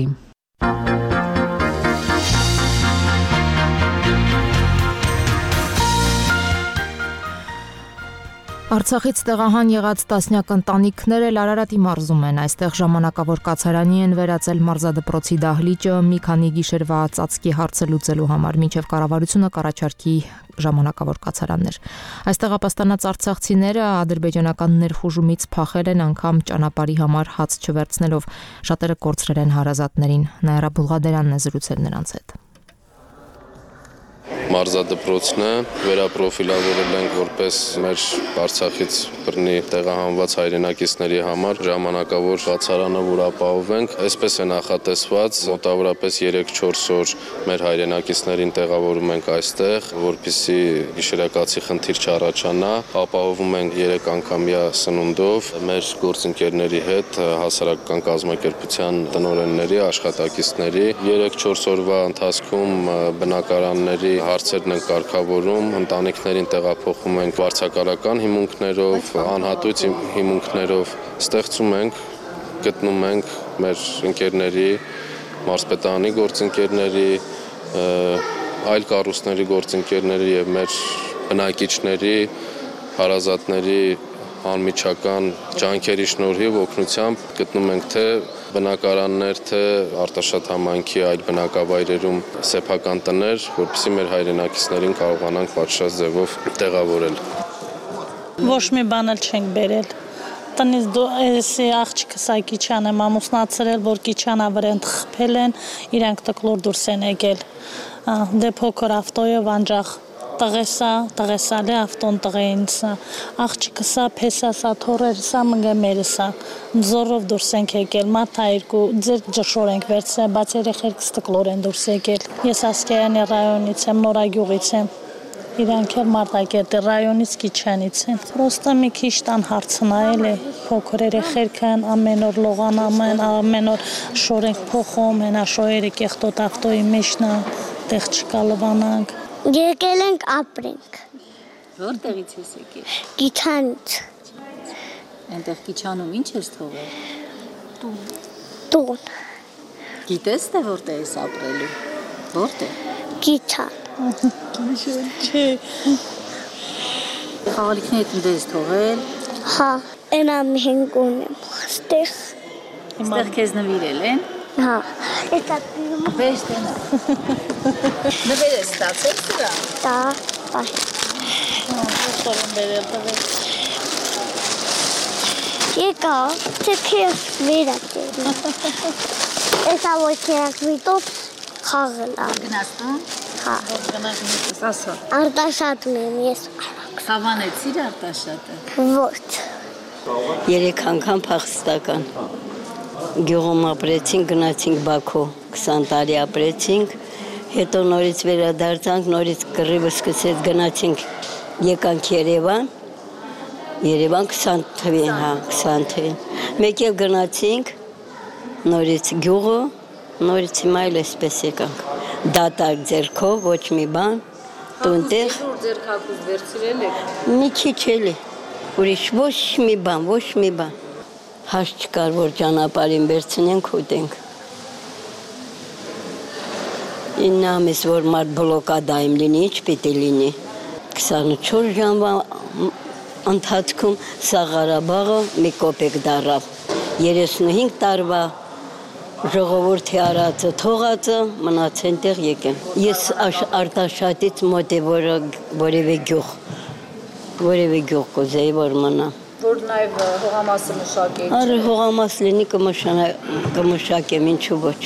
Արցախից տեղահան եղած տասնյակ ընտանիքներ էլ Արարատի մարզում են, այստեղ ժամանակավոր կացարանի են վերածել մարզադպրոցի դահլիճը մի քանի գիշերվա ծածկի հարցը լուծելու համար, մինչև կառավարությունը կառաջարկի ժամանակավոր կացարաններ։ Այստեղ ապաստանած արցախցիները ադրբեջանական ներխուժումից փախել են անգամ ճանապարհի համար հաց չվերցնելով, շատերը կորցրել են հարազատներին, Նայրա Բուլղադերյանն է զրուցել նրանց հետ։ Մարզադպրոցն է, վերապրոֆիլավորել ենք որպես մեր Արցախից բռնի տեղահանված հայրենակիցների համար ժամանակավոր կացարանը, որ ապահովենք։ Այսպես է նախատեսված, մոտավորապես երեք-չորս օր մեր հայրենակիցներին տեղավորում ենք այստեղ, որպեսզի գիշերակացի խնդիր չառաջանա, ապահովում ենք երեք անգամյա սնունդով մեր գործընկերների հետ, հասարակական կազմակերպության տնօրենների, աշխատակիցների, երեք-չորս օրվա ընթացքում բնակարանների հարցերն են կարգավորում, ընտանիքներին տեղափոխում ենք վարձակալական հիմունքներով, անհատույց հիմունքներով, ստեղծում ենք, գտնում ենք մեր ընկերների, մարզպետարանի գործընկերների, այլ կառույցների գործընկերների եւ մեր բնակիչների, հարազատների անմիջական ջանքերի շնորհիվ օգնությամբ գտնում ենք թե բնակարաններ, թե Արտաշատ համայնքի այլ բնակավայրերում սեփական տներ, որպեսզի մեր հայրենակիցներին կարողանանք պատշաճ ձևով տեղավորել։ Ոչ մի բան էլ չենք բերել։ Տնից էսի աղջիկս Այկիչյան եմ ամուսնացրել, որ Կիչյանը վրենթ խփել են, իրանք տկլոր դուրս են եկել։ Դե փոքր ավտոյով անջախ տղեսա, տղեսալի ավտոն տղեինսա, աղջիկսա, փեսասա, թորերսա, մգեմերսա, ձորով դուրս ենք եկել, մաթա երկու, ձեր ջշոր ենք վերցրել, բաց երեխերքս տկլոր են դուրս եկել։ Ես Ասկերանի ռայոնից եմ, Նորագյուղից եմ, իրանք էլ Մարտակերտի ռայոնից Կիչյանից են։ Պրոստը մի քիչ տան հարցնայել է, փոքր երեխերք են, ամեն օր լողանում են, ամեն օր շոր ենք փոխում, հենա շոյերը կեղտոտ ավտոյի մեջնա, տեղ չկա լվանանք։ Եկել ենք ապրենք։ Որտեղից ես եկել։ Կիչյանից։ Այնտեղ Կիչյանում ինչ ես թողել։ Տուն։ Տուն։ Գիտես թե որտեղ ես ապրելու։ Որտեղ։ Կիչյան։ Չէ։ Խաղալիքներդ ինձ ես թողել։ Հա, այնամ հենք ունեմ։ Ստեղ։ Ստեղ քեզ նվիրել են։ Հա, էստա պիրում։ Վեշ տենա։ Նվեր ես ստացել սրա։ Դա, պահ։ Ոսոր եմ բերել տվել։ Եկա, թե քեզ վերակել։ Էստա որ կերակ վիտոց խաղել ա։ Գնաստան։ Հա։ Գնանք միտս ասա։ Արտաշատն եմ ես։ Խավանեցիր Արտաշատը։ Ոչ։ Երեք անգամ փախստական։ Գյուղում ապրեցինք, գնացինք Բաքու, քսան տարի ապրեցինք, հետո նորից վերադարձանք, նորից կռիվը սկսեց, գնացինք, եկանք Երևան, Երևան քսան թվին, հա, քսան թվին, մեկ էլ գնացինք, նորից գյուղը, նորից հիմա էլ էսպես եկանք, դատարկ ձեռքով, ոչ մի բան, տունտեղ, ձեռքակուզ վերցրել եք։ մի քիչ էլի, ուրիշ ոչ մի բան, ոչ մի բան։ Հաշ չկար, որ ճանապարհին վերցնենք ուտենք։ ինը ամիս, որ մարդ բլոկադայում լինի, ինչ պիտի լինի։ քսանուչորս ժամվա ընթացքում Սաղարաբաղը մի կոպեկ դառավ։ երեսունհինգ տարվա ժողովրդի արածը, թողածը մնացեն տեղ եկեն։ Ես Արտաշատից մոտ է որևէ գյուղ, որևէ գյուղ կուզեի, որ մնա։ Որ նաև հողամասը մշակեք։ Արի հողամաս լինի կմշակեմ, ինչու ոչ։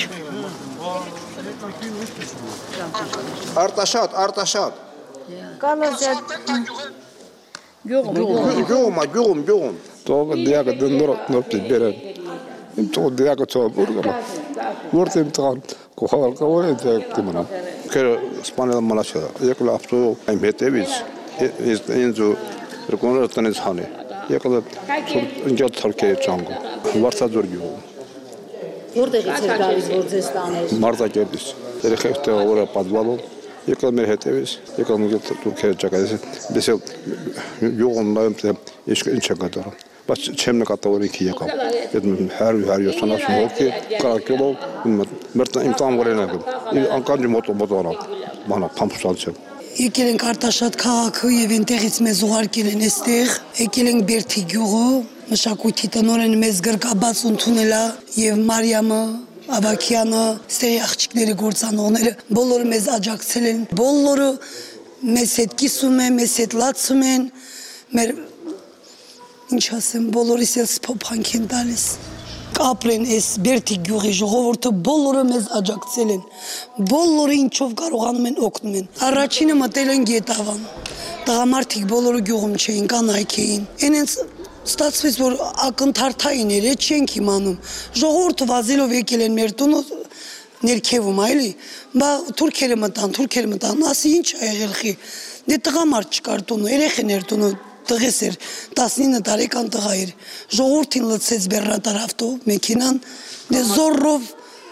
Արտաշատ, Արտաշատ։ Կանազյատ։ Գյուղում, գյուղում, գյուղում, գյուղում։ Տողը դիակը դնդորոտ նորպի բերեն։ Իմ տողը դիակը ծով բուրգամա։ Որտ իմ տղան կողավարկավոր է դիակ դիմնամ։ Կերը սպանել մալաչա, եկել ավտո այմ հետևից, ինձ ու ռկոները տնից հանի։ Եկել ընջատ թարքերի ճանգը, վարցաձոր գյուղում։ Որտեղից էր գալիս, որ ձեզ տաներ։ Մարտակերտից, երեխեք տեղավորը պատվալով, եկել մեր հետևից, եկել մի թուրքերի ճակայից, դեսել գյուղում նայում թե ինչ է կատարում։ Բայց չեմ նկատավոր ինքի եկավ, հարյուր յոթանասուն հոգի, կարակելով, իմ տան վրեն եկել, անկանջի մոտորանավ, բանա, պամպուստանցել։ Եկել ենք Արտաշատ քաղաքը եւ այնտեղից մեզ ուղարկել են այստեղ, եկել ենք Բերթի գյուղը, մշակույթի տնօրենը մեզ գրկաբաց ընդունել է եւ Մարիամը Աբակյանը, ստեղի աղջիկների գործանողները, բոլորը մեզ աջակցել են, բոլորը մեզ հետ կիսում են, մեզ հետ լացում են, մեր ինչ ասեմ, բոլորիս էլ սփոփանք են տալիս։ կապրեն այս Բերդի գյուղի ժողովուրդը բոլորը մեզ աջակցել են, բոլորը ինչով կարողանում են օգնում են։ Առաջինը մտել են Գետավան, տղամարդիկ բոլորը գյուղում չէին, կանայք էին, այնց ստացվեց, որ ակնթարթային էր, այդ չենք իմանում, ժողովուրդը վազելով եկել են մեր տունը ներքևում, այլի, բա թուրքերը մտան, թուրքերը մտան, ասի ինչ ա եղել խի, դե տղամարդ չկար տունը, երեխեն էր տունը, տղես էր, տասնինը տարեկան տղա էր, ժողովրդին լցեց բեռնատար ավտո, մեքենան, դե զորով,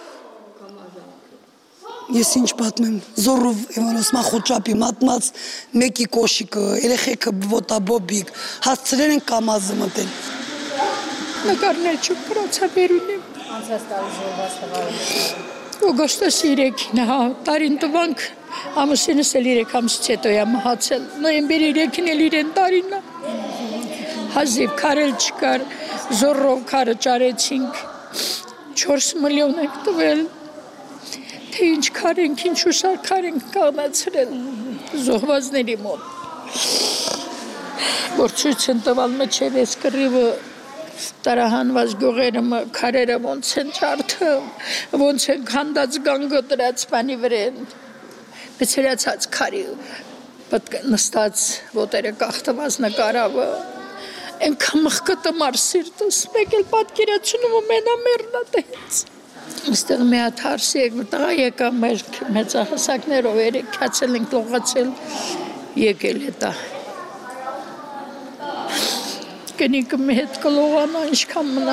ես ինչ պատմեմ, զորով էվանոսմա խոճապի մատմած, մեկի կոշիկը, երեխեքը ոտաբոբիկ, հասցրել են կամազը մտել։ Նկարներ չուք պրոցաբերուն եմ։ Անցած տարի զորված տղարը։ Օգոստոսի երեքին, հա, տարին տվանք, ամուսինս էլ երեք ամսից հետո է մահացել, նոյեմբերի երեքին էլ իրեն տարին է, հազիվ քարել չկար, զորով քարը ճարեցինք, չորս միլիոն ենք տվել, թե ինչ քար ենք, ինչ ուսար քար ենք կանացրել զոհվածների մոտ, որ ցույց են տվալ մջև էս կռիվը, տարահանված գյուղերը քարերը ոնց են ջարդը, ոնց են քանդած գանգը դրած բանի վրեն, բեցրացած քարի, նստած ոտերը կախտված նկարավը, ենքան մխկտը մար սիրտս, մեկ էլ պատկերացնում ու մենամերնա տենց։ Այստեղ մի հատ հարսի եք, տղա եկա մեր մեծահասակներով երեք քացել ենք լողացել, եկել հետա։ Կնիկը մի հետ կլողանա, ինչքան մնա։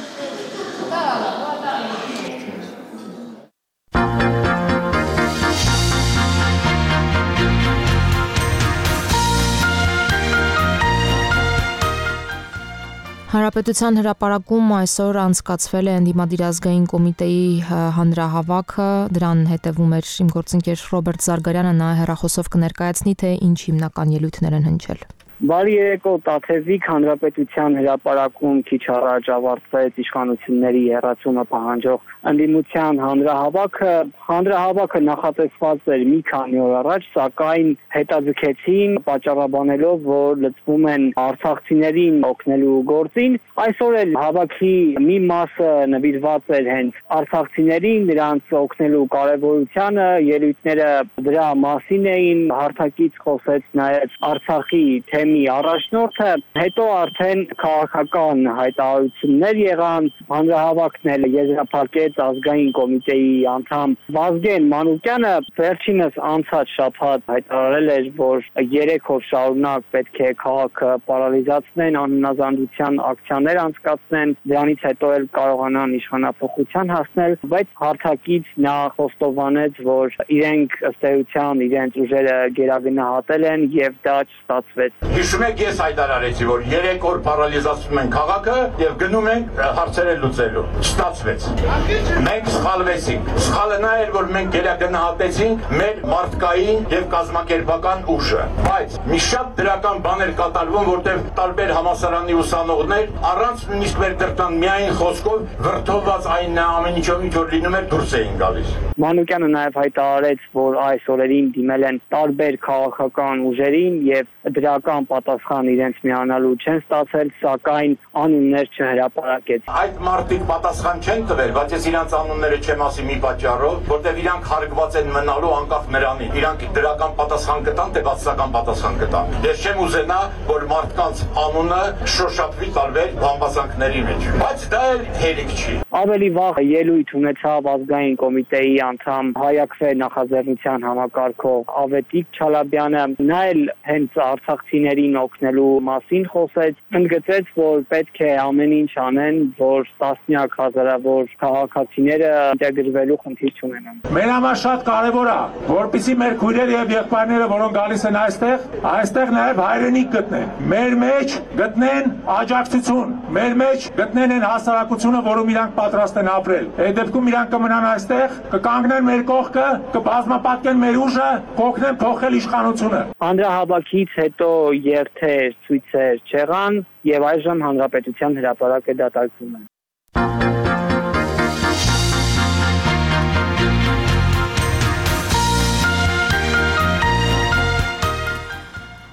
Հանրապետության հրապարակում այսօր անցկացվել է Ընդդիմադիր ազգային կոմիտեի հանրահավաքը, դրան հետևում էր իմ գործընկեր Ռոբերտ Զարգարյանը, նա հեռախոսով կներկայացնի, թե ինչ հիմնական ելույթներ են հնչել։ Բարի երեկո, Տաթևիկ Հանրապետության հրապարակում քիչ առաջ ավարտվեց իշխանությունների հեռացումը պահանջող ընդդիմության հանրահավաքը, հանրահավաքը նախատեսված էր մի քանի օր առաջ, սակայն հետաձգեցին, պատճառաբանելով, որ լծվում են արցախցիներին օգնելու գործին։ Այսօր էլ հավաքի մի մասը նվիրված էր հենց արցախցիներին, նրանց օգնելու կարևորությանը, ելույթները դրա մասին էին, հարթակից խոսեց նաև Արցախի թեմի առաջնորդը, հետո արդեն քաղաքական հայտարարություններ եղան, հանրահավաքն էլ եզրափակեց ազգային կոմիտեի անդամ Վազգեն Մանուկյանը, վերջինս անցած շաբաթ հայտարարել էր, որ երեք օր շարունակ պետք է քաղաքը պարալիզացնեն, անհնազանդության ակցիաներ անցկացնեն, դրանից հետո էլ կարողանան իշխանափոխության հասնել, բայց հարթակից նա խոստովանեց, որ իրենք ըստ էության իրենց ուժերը գերագնահատել են եւ դա չստացվեց։ Հիշում եք, ես հայտարարեցի, որ երեք օր պարալիզացնում են քաղաքը եւ գնում ենք հարցերը լուծելու։ Չստացվեց։ Մենք սխալվեցինք։ Սխալը նա էր, որ մենք գերագնահատեցինք մեր մարդկային եւ կազմակերպական ուժը։ Բայց մի շատ դրական բան էր կատարվում, որտեղ տարբեր համալսարանի ուսանողներ առանց նույնիսկ մեր դրտան միայն խոսքով վրդովված այն ամեն ինչով ինչ որ լինում էր դուրս էին գալիս։ Մանուկյանը նաեւ հայտարարեց, որ այս օրերին դիմել են տարբեր քաղաքական ուժերին եւ դրական պատասխան իրենց միանալու չեն ստացել, սակայն անուններ չհրապարակեց։ Այդ մարդիկ պատասխան չեն տվել, բայց ես իրանց անունները չեմ ասի մի պատճառով, որտեղ իրանք հարգված են մնալու անկախ նրանից։ Իրանք դրական պատասխան կտան, թե բացասական պատասխան կտան։ Ես չեմ ուզենա, որ մարդկանց անունը շոշափվի տարբեր բամբասանքների մեջ։ Բայց դա էլ հերիք չի։ Ավելի վաղ ելույթ ունեցավ ազգային կոմիտեի անդամ Հայաքվե նախաձեռնության համակարգող Ավետիք Չալաբյանը, նա էլ հենց արցախցիներին օգնելու մասին խոսեց, ընդգծեց, որ պետք է ամեն ինչ անեն, որ տասնյակ հազարավոր քաղաքացիները ինտեգրվելու խնդիր չունենան։ Մեր համար շատ կարևոր է, որպեսզի մեր քույրերը եւ եղբայրները, որոնք գալիս են այստեղ, այստեղ նաեւ հայրենիք գտնեն։ Մեր մեջ գտնեն աջակցություն, մեր մեջ գտնեն այն հասարակությունը, որում իրանք պատրաստ են ապրել։ Այդ դեպքում իրանք կմնան այստեղ, կկանգնեն մեր կողքը, կբազմապատկեն մեր ուժը, կօգնեն փոխել իշխանությունը։ Հանրահավաքից հետո երթեր, ցույցեր չեղան եւ այժմ հանրապետության հրապարակը դատարկվում է։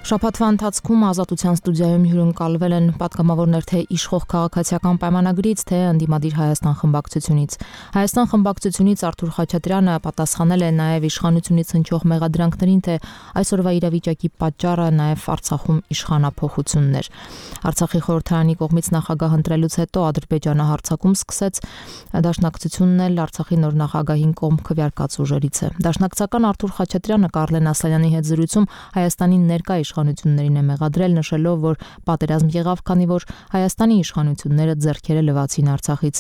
Շաբաթվա ընթացքում Ազատության ստուդիայում հյուրընկալվել են պատգամավորներ թե իշխող քաղաքացիական պայմանագրից, թե ընդդիմադիր Հայաստան խմբակցությունից։ Հայաստան խմբակցությունից Արթուր Խաչատրյանը պատասխանել է նաև իշխանությունից հնչող մեղադրանքներին, թե այսօրվա իրավիճակի պատճառը նաև Արցախում իշխանափոխություններ։ Արցախի խորհրդարանի կողմից նախագահ ընտրելուց հետո Ադրբեջանը հարձակում սկսեց, Դաշնակցությունն էլ Արցախի նոր նախագահին կողմ քվեարկած ուժերից է։ Դաշնակցական Արթուր Խաչատրյանը Կարլեն Ասլանյանի հետ զրույցում Հայաստանի ներկա իշխանություններին է մեղադրել, նշելով, որ պատերազմ եղավ, քանի որ Հայաստանի իշխանությունները ձեռքերը լվացին Արցախից։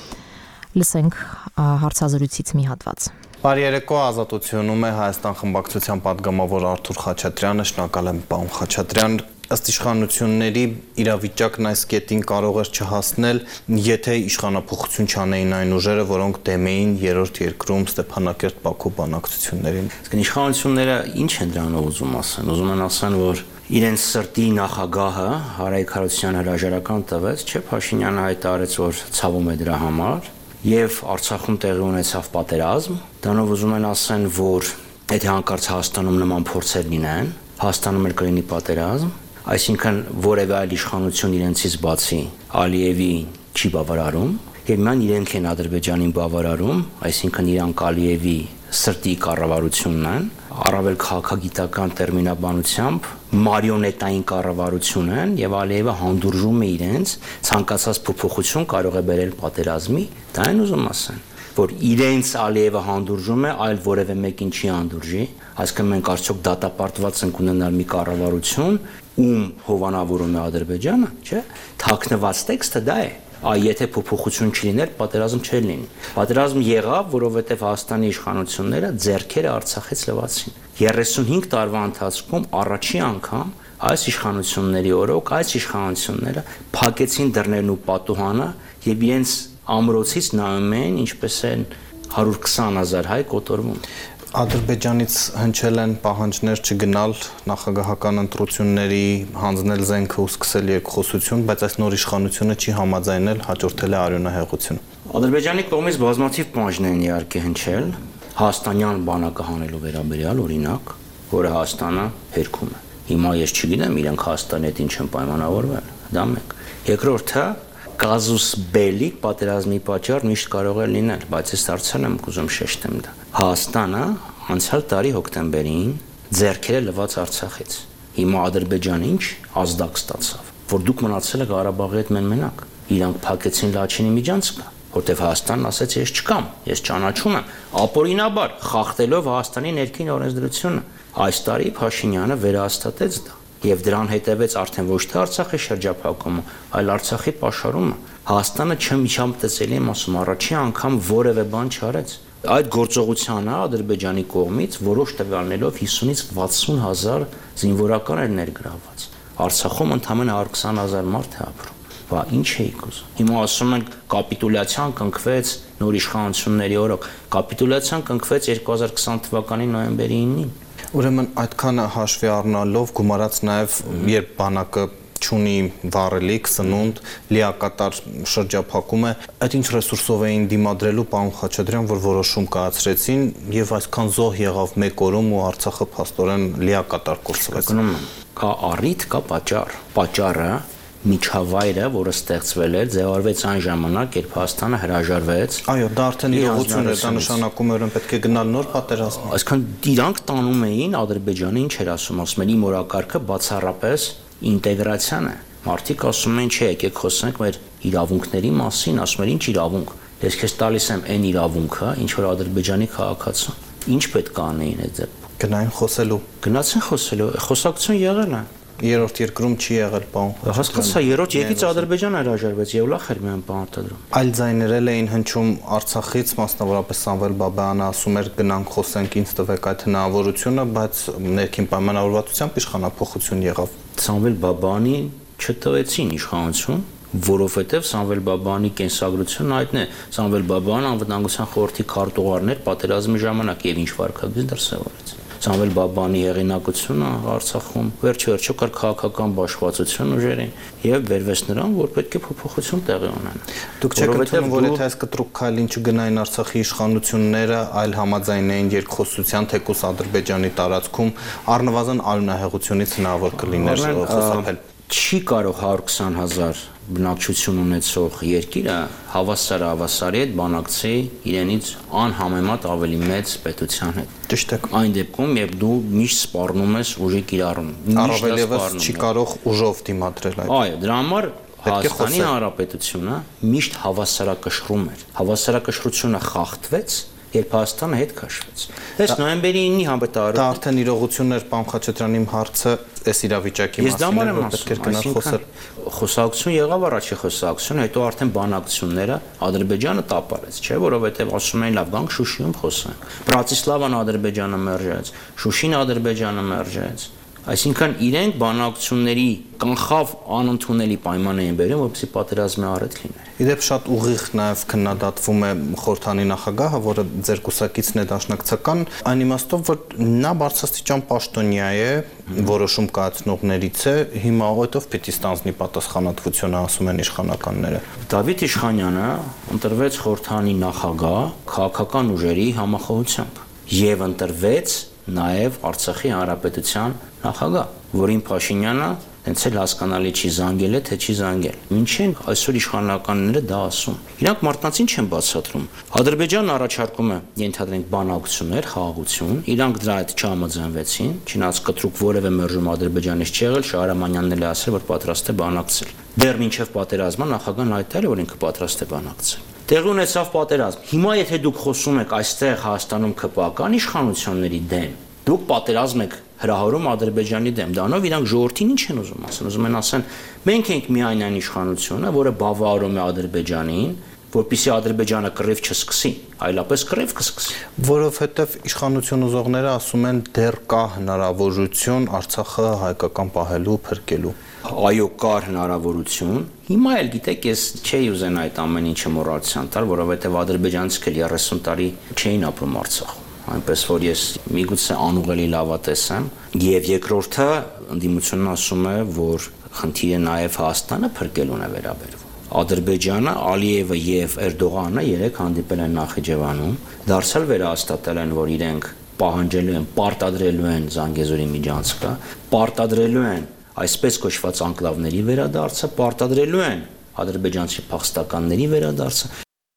Լսենք հարցազրույցից մի հատված։ Բարի երեկո, Ազատությունում է Հայաստան խմբակցության պատգամավոր Արթուր Խաչատրյանը, շնորհակալ եմ պարոն Խաչատրյան։ Ըստ իշխանությունների իրավիճակն այս կետին կարող էր չհասնել, եթե իշխանափոխություն չանեին այն ուժերը, որոնք դեմ էին երրորդ երկրում Ստեփանակերտ-Բաքու բանակցություններին։ Իսկ իշխանությունները ինչ են դրանով ուզում ասեն։ Ուզում են ասեն, որ իրենց սրտի նախագահը Արայիկ Հարությունյանը հրաժարական տվեց, չէ, Փաշինյանը հայտարարեց, որ ցավում է դրա համար, եւ Արցախում տեղի ունեցավ պատերազմ։ Դրանով ուզում են ասեն, որ եթե հանկարծ Հայաստանում նման փորձեր լինեն, Հայաստանում էլ կլինի պատերազմ, այսինքն որևէ այլ իշխանություն իրենցից բացի Ալիևին չի բավարարում, եւ ման իրենք են Ադրբեջանին բավարարում, այսինքն իրանք Ալիևի սրտի կառավարությունն են, առավել քաղաքագիտական տերմինաբանությամբ մարիոնետային կառավարություն են եւ Ալիևը հանդուրժում է իրենց ցանկացած փոփոխություն կարող է բերել պատերազմի, դա են ուզում ասեն, որ իրենց Ալիևը հանդուրժում է, այլ որևէ մեկին չի հանդուրժի, այսինքն մենք արդյոք դատապարտված ենք ունենալ մի կառավարություն, ում հովանավորում է Ադրբեջանը, չէ՞, թաքնված տեքստը դա է։ Այ եթե փոփոխություն չլիներ, պատերազմ չէր լինի։ Պատերազմ եղավ, որովհետև Հայաստանի իշխանությունները ձեռքերը Արցախից լվացին։ երեսունհինգ տարվա ընթացքում առաջին անգամ այս իշխանությունների օրոք այս իշխանությունները փակեցին դռներն ու պատուհանը եւ իրենց ամրոցից նայում են, ինչպես են հարյուր քսան հազար հայ կոտորվում։ Ադրբեջանից հնչել են պահանջներ չգնալ նախագահական ընտրությունների, հանձնել զենքը ու սկսել երկխոսություն, բայց այս նոր իշխանությունը չի համաձայնել, հաջորդել է արյունահեղությունը։ Ադրբեջանի կողմից բազմաթիվ պահանջներ են իհարկե հնչել, Հայաստանյան բանակը հանելու վերաբերյալ օրինակ, որը Հայաստանը հերքում է։ Հիմա ես չգիտեմ, իրենք Հայաստանի հետ ինչ են պայմանավորվել, դա մեկ։ Երկրորդը Կազուս բելի պատերազմի պատճառ միշտ կարող է լինել, բայց ես դարձել եմ ուզում շեշտեմ դա։ Հայաստանը անցյալ տարի հոկտեմբերին ձեռքերը լվաց Արցախից։ Հիմա Ադրբեջանը ինչ ազդակ ստացավ, որ դուք մնացել եք Ղարաբաղի հետ մեն-մենակ։ Իրանք փակեցին Լաչինի միջանցքը, որտեղ Հայաստանն ասաց ես չկամ, ես ճանաչում եմ, ապօրինաբար խախտելով Հայաստանի ներքին օրենսդրությունը։ Այս տարի Փաշինյանը վերահաստատեց դա։ Եվ դրան հետևեց արդեն ոչ թե Արցախի շրջափակումը, այլ Արցախի պաշարումը։ Հայաստանը չմիջամտեցելի եմ ասում, առաջին անգամ որևէ բան չարեց։ Այդ գործողությանը Ադրբեջանի կողմից որոշ տվյալներով հիսունից վաթսուն հազար զինվորական էր ներգրավված։ Արցախում ընդամենը հարյուր քսան հազար մարդ է ապրում։ Բա ինչ էիք ուզում։ Հիմա ասում են կապիտուլյացիան կնքվեց նոր իշխանությունների օրոք։ Կապիտուլյացիան կնքվեց երկու հազար քսան թվականի նոյեմբերի ինին։ Ուրեմն այդքանը հաշվի առնալով գումարած նաև երբ բանակը չունի վառելիք, սնունդ, լիակատար շրջափակում է, այդ ինչ ռեսուրսով էին դիմադրելու պարոն Խաչատրյան, որ որոշում կայացրեցին եւ այսքան զոհ եղավ մեկ օրում ու Արցախը փաստորեն լիակատար կորսվեց։ Կա առիթ, կա պատճառ։ Պատճառը միջավայրը, որը ստեղծվել էր, ձևավորվեց այն ժամանակ, երբ Հայաստանը հրաժարվեց։ Այո, դա արդեն իրողություն է, դա նշանակում է, որ պետք է գնալ նոր պատերազմ։ Այսինքն իրանք տանում էին Ադրբեջանը ինչ էր ասում, ասում են իմ օրակարգը բացառապես ինտեգրացիան է։ Մարդիկ ասում են, չէ, եկեք խոսենք մեր իրավունքների մասին, ասում են ինչ իրավունք։ Ես քեզ տալիս եմ այն իրավունքը, ինչ որ Ադրբեջանի քաղաքացին։ Ինչ պետք է անեին այդ դեպքում։ Գնային խոսելու։ Գնացին խոսելու, խոսակցություն եղել է։ Երրորդ երկրում չի եղել պարոն։ Հասկացա, երրորդ եկից Ադրբեջանը հրաժարվեց եւ լախ էր միայն պարտադրում։ Այլ ձայներել էին հնչում Արցախից, մասնավորապես Սամվել Բաբայանը ասում էր գնանք խոսենք, ինձ տվեք այդ հնարավորությունը, բայց ներքին պայմանավորվածությամբ իշխանափոխություն եղավ։ Սամվել Բաբյանին չտվեցին իշխանություն, որովհետև Սամվել Բաբյանի կենսագրությունն այդն է։ Սամվել Բաբյանը անվտանգության խորհրդի քարտուղարն էր պատերազմի ժամանակ եւ ինչ վարկագիծ դրսևորեց։ Սամվել Բաբանի հեղինակությունը Արցախում վերջ-վերջո կար քաղաքական բաշխվածություն ուժերին եւ վերվեց նրան, որ պետք է փոփոխություն տեղի ունենա։ Դուք չեք ընդունում, որ եթե այս կտրուկ քայլին չգնային Արցախի իշխանությունները, այլ համաձայնային երկխոսության թեկուս Ադրբեջանի տարածքում առնվազն արյունահեղությունից հնարավոր կլիներ խուսափել։ Չի կարող հարյուր քսան հազար բնակչություն ունեցող երկիրը հավասար հավասարի հետ բանակցի իրենից անհամեմատ ավելի մեծ պետության հետ։ Ճիշտ է։ Այն դեպքում, երբ դու միշտ սպառնում ես ուժի կիրառում, առավել եւս չի կարող ուժով դիմադրել այդ։ Այո, դրա համար Հայաստանի Հանրապետությունը միշտ հավասարակշռում էր։ Հավասարակշռությունը խախտվեց, երբ Հայաստանը հետ քաշվեց։ Դες նոյեմբերի ինը համբետարը դա արդեն իրողություններ, պարոն Խաչատրյանի հարցը այս իրավիճակի մասին է, որ պետք է գնալ խոսել։ Խոսակցություն եղավ առաջի խոսակցություն, հետո արդեն բանակցությունները Ադրբեջանը տապալեց, չէ՞, որովհետև ասում էին լավ գանք Շուշիում խոսենք։ Բրատիսլավան Ադրբեջանը մերժեց, Շուշին Ադրբեջանը մերժեց։ Այսինքն իրենք բանակցությունների կանխավ անընդունելի պայման էին բերում, որպեսզի պատերազմի առիթ լիներ։ Իդեպ շատ ուղիղ նաև քննադատվում է խորհրդանի նախագահը, որը ձեր կուսակիցն է դաշնակցական, այն իմաստով, որ նա բարձրաստիճան պաշտոնյա է, որոշում կայացնողներից է, հիմա ով պիտի ստանձնի պատասխանատվությունը, ասում են իշխանականները։ Դավիթ Իշխանյանը ընտրվեց խորհրդանի նախագահ քաղաքական ուժերի համախոհությամբ եւ ընտրվեց նաև Արցախի Հանրապետության նախագահ, որին Փաշինյանը հենց էլ հասկանալի չի զանգել է, թե չի զանգել։ Մինչեն այսօր իշխանականները դա ասում։ Իրանք մարդկանցին չեն բացատրում։ Ադրբեջանն առաջարկում է ենթադրենք բանակցություններ, խաղաղություն, իրանք դրա հետ չհամաձայնվեցին, չնայած կտրուկ որևէ մերժում Ադրբեջանից չեղել, Շահրամանյանն էլ ասել, որ պատրաստ է բանակցել։ Դեռ մինչև պատերազմը նախագահն հայտարարել, որ ինքը պատրաստ է բանակցել։ Տեղի ունեցավ պատերազմ։ Հիմա եթե դուք խոսում եք այստեղ Հայաստանում ԿՊԱ-կան իշխանությունների դեմ, դուք պատերազմ եք հրահրում Ադրբեջանի դեմ, դրանով իրանք ժողովրդին ինչ են ուզում ասեն, ուզում են ասեն, մենք ենք միայն այն իշխանությունը, որը բավարարում է Ադրբեջանին, որպեսզի Ադրբեջանը կռիվ չսկսի, այլապես կռիվ կսկսի։ Որովհետև իշխանություն ուզողները ասում են դեռ կա հնարավորություն Արցախը հայկական պահելու, փրկելու։ Այո, կար հնարավորություն։ Հիմա էլ գիտեք, ես չէի ուզենա այդ ամեն ինչը մոռացության տալ, որովհետև ադրբեջանցիք էլ երեսուն տարի չէին ապրում Արցախում։ Այնպես որ ես միգուցե անուղելի լավատես եմ, եւ երկրորդը ընդդիմությունն ասում է, որ խնդիրը նաեւ Հայաստանը փրկելուն է վերաբերվում։ Ադրբեջանը, Ալիևը եւ Էրդողանը երեք հանդիպել են Նախիջևանում, դարձյալ վերահաստատել են, որ իրենք պահանջելու են, պարտադրելու են Զանգեզուրի միջանցքը, պարտադրելու են այսպես կոչված անկլավների վերադարձը, պարտադրելու են ադրբեջանցի փախստականների վերադարձը։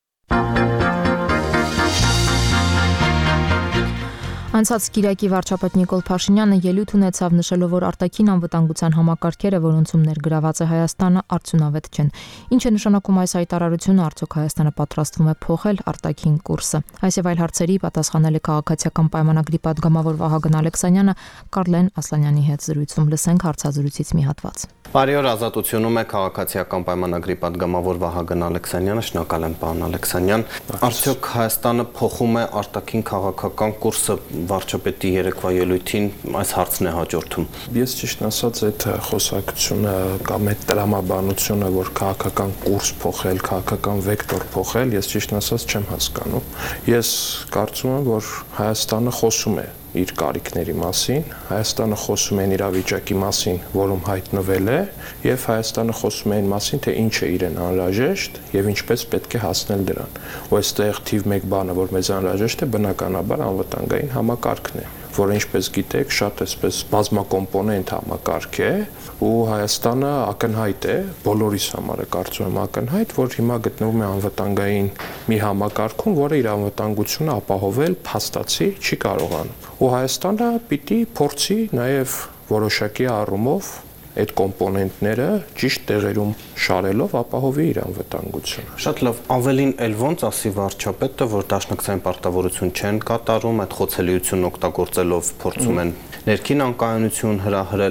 Անցած Կիրակի վարչապետ Նիկոլ Փաշինյանը ելույթ ունեցավ նշելով, որ արտաքին անվտանգության համակարգերը, որոնցում ներգրաված է Հայաստանը, արդյունավետ չեն։ Ինչ է նշանակում այս հայտարարությունը, արդյոք Հայաստանը պատրաստվում է փոխել արտաքին կուրսը։ Այս եւ այլ հարցերի պատասխանել է քաղաքացիական պայմանագրի падգամավոր Վահագն Ալեքսանյանը Կարլեն Ասլանյանի հետ զրույցում։ Լսենք հարցազրույցից մի հատված։ Բարի օր, Ազատությունում է քաղաքացիական պայմանագրի падգամավոր Վահագն Ալեքսանյանը, շնորհակալ եմ պարոն Ալեքսանյան։ Արդյոք Հայաստանը փոխում է արտաքին քաղաքական կուրսը, վարչապետի երեկվա ելույթին այս հարցն է հաջորդում։ Ես ճիշտ ասած այդ խոսակցությունը կամ այդ տրամաբանությունը, որ քաղաքական կուրս փոխել, քաղաքական վեկտոր փոխել, ես ճիշտ ասած չեմ հասկանում։ Ես կարծում եմ, որ Հայաստանը խոսում է իր կարիքների մասին, Հայաստանը խոսում է իրավիճակի մասին, որում հայտնվել է, եւ Հայաստանը խոսում է այն մասին, թե ինչ է իրեն անհրաժեշտ եւ ինչպես պետք է հասնել դրան։ Ու այստեղ թիվ մեկ բանը, որ մեզ անհրաժեշտ է, բնականաբար անվտանգային համակարգն է, որը ինչպես գիտեք, շատ էսպես բազմակոմպոնենտ համակարգ է, ու Հայաստանը ակնհայտ է, բոլորիս համար է կարծում եմ ակնհայտ, որ հիմա գտնվում է անվտանգային մի համակարգում, որը իր անվտանգությունը ապահովել փաստացի չի կարողանում։ Ու Հայաստանը պիտի փորձի նաև որոշակի առումով այդ կոմպոնենտները ճիշտ տեղերում շարելով ապահովի իր անվտանգությունը։ Շատ լավ, ավելին էլ ոնց ասի վարչապետը, որ դաշնակցային պարտավորություն չեն կատարում, այդ խոցելիությունն օգտագործելով փորձում են ներքին անկայունություն հրահրել,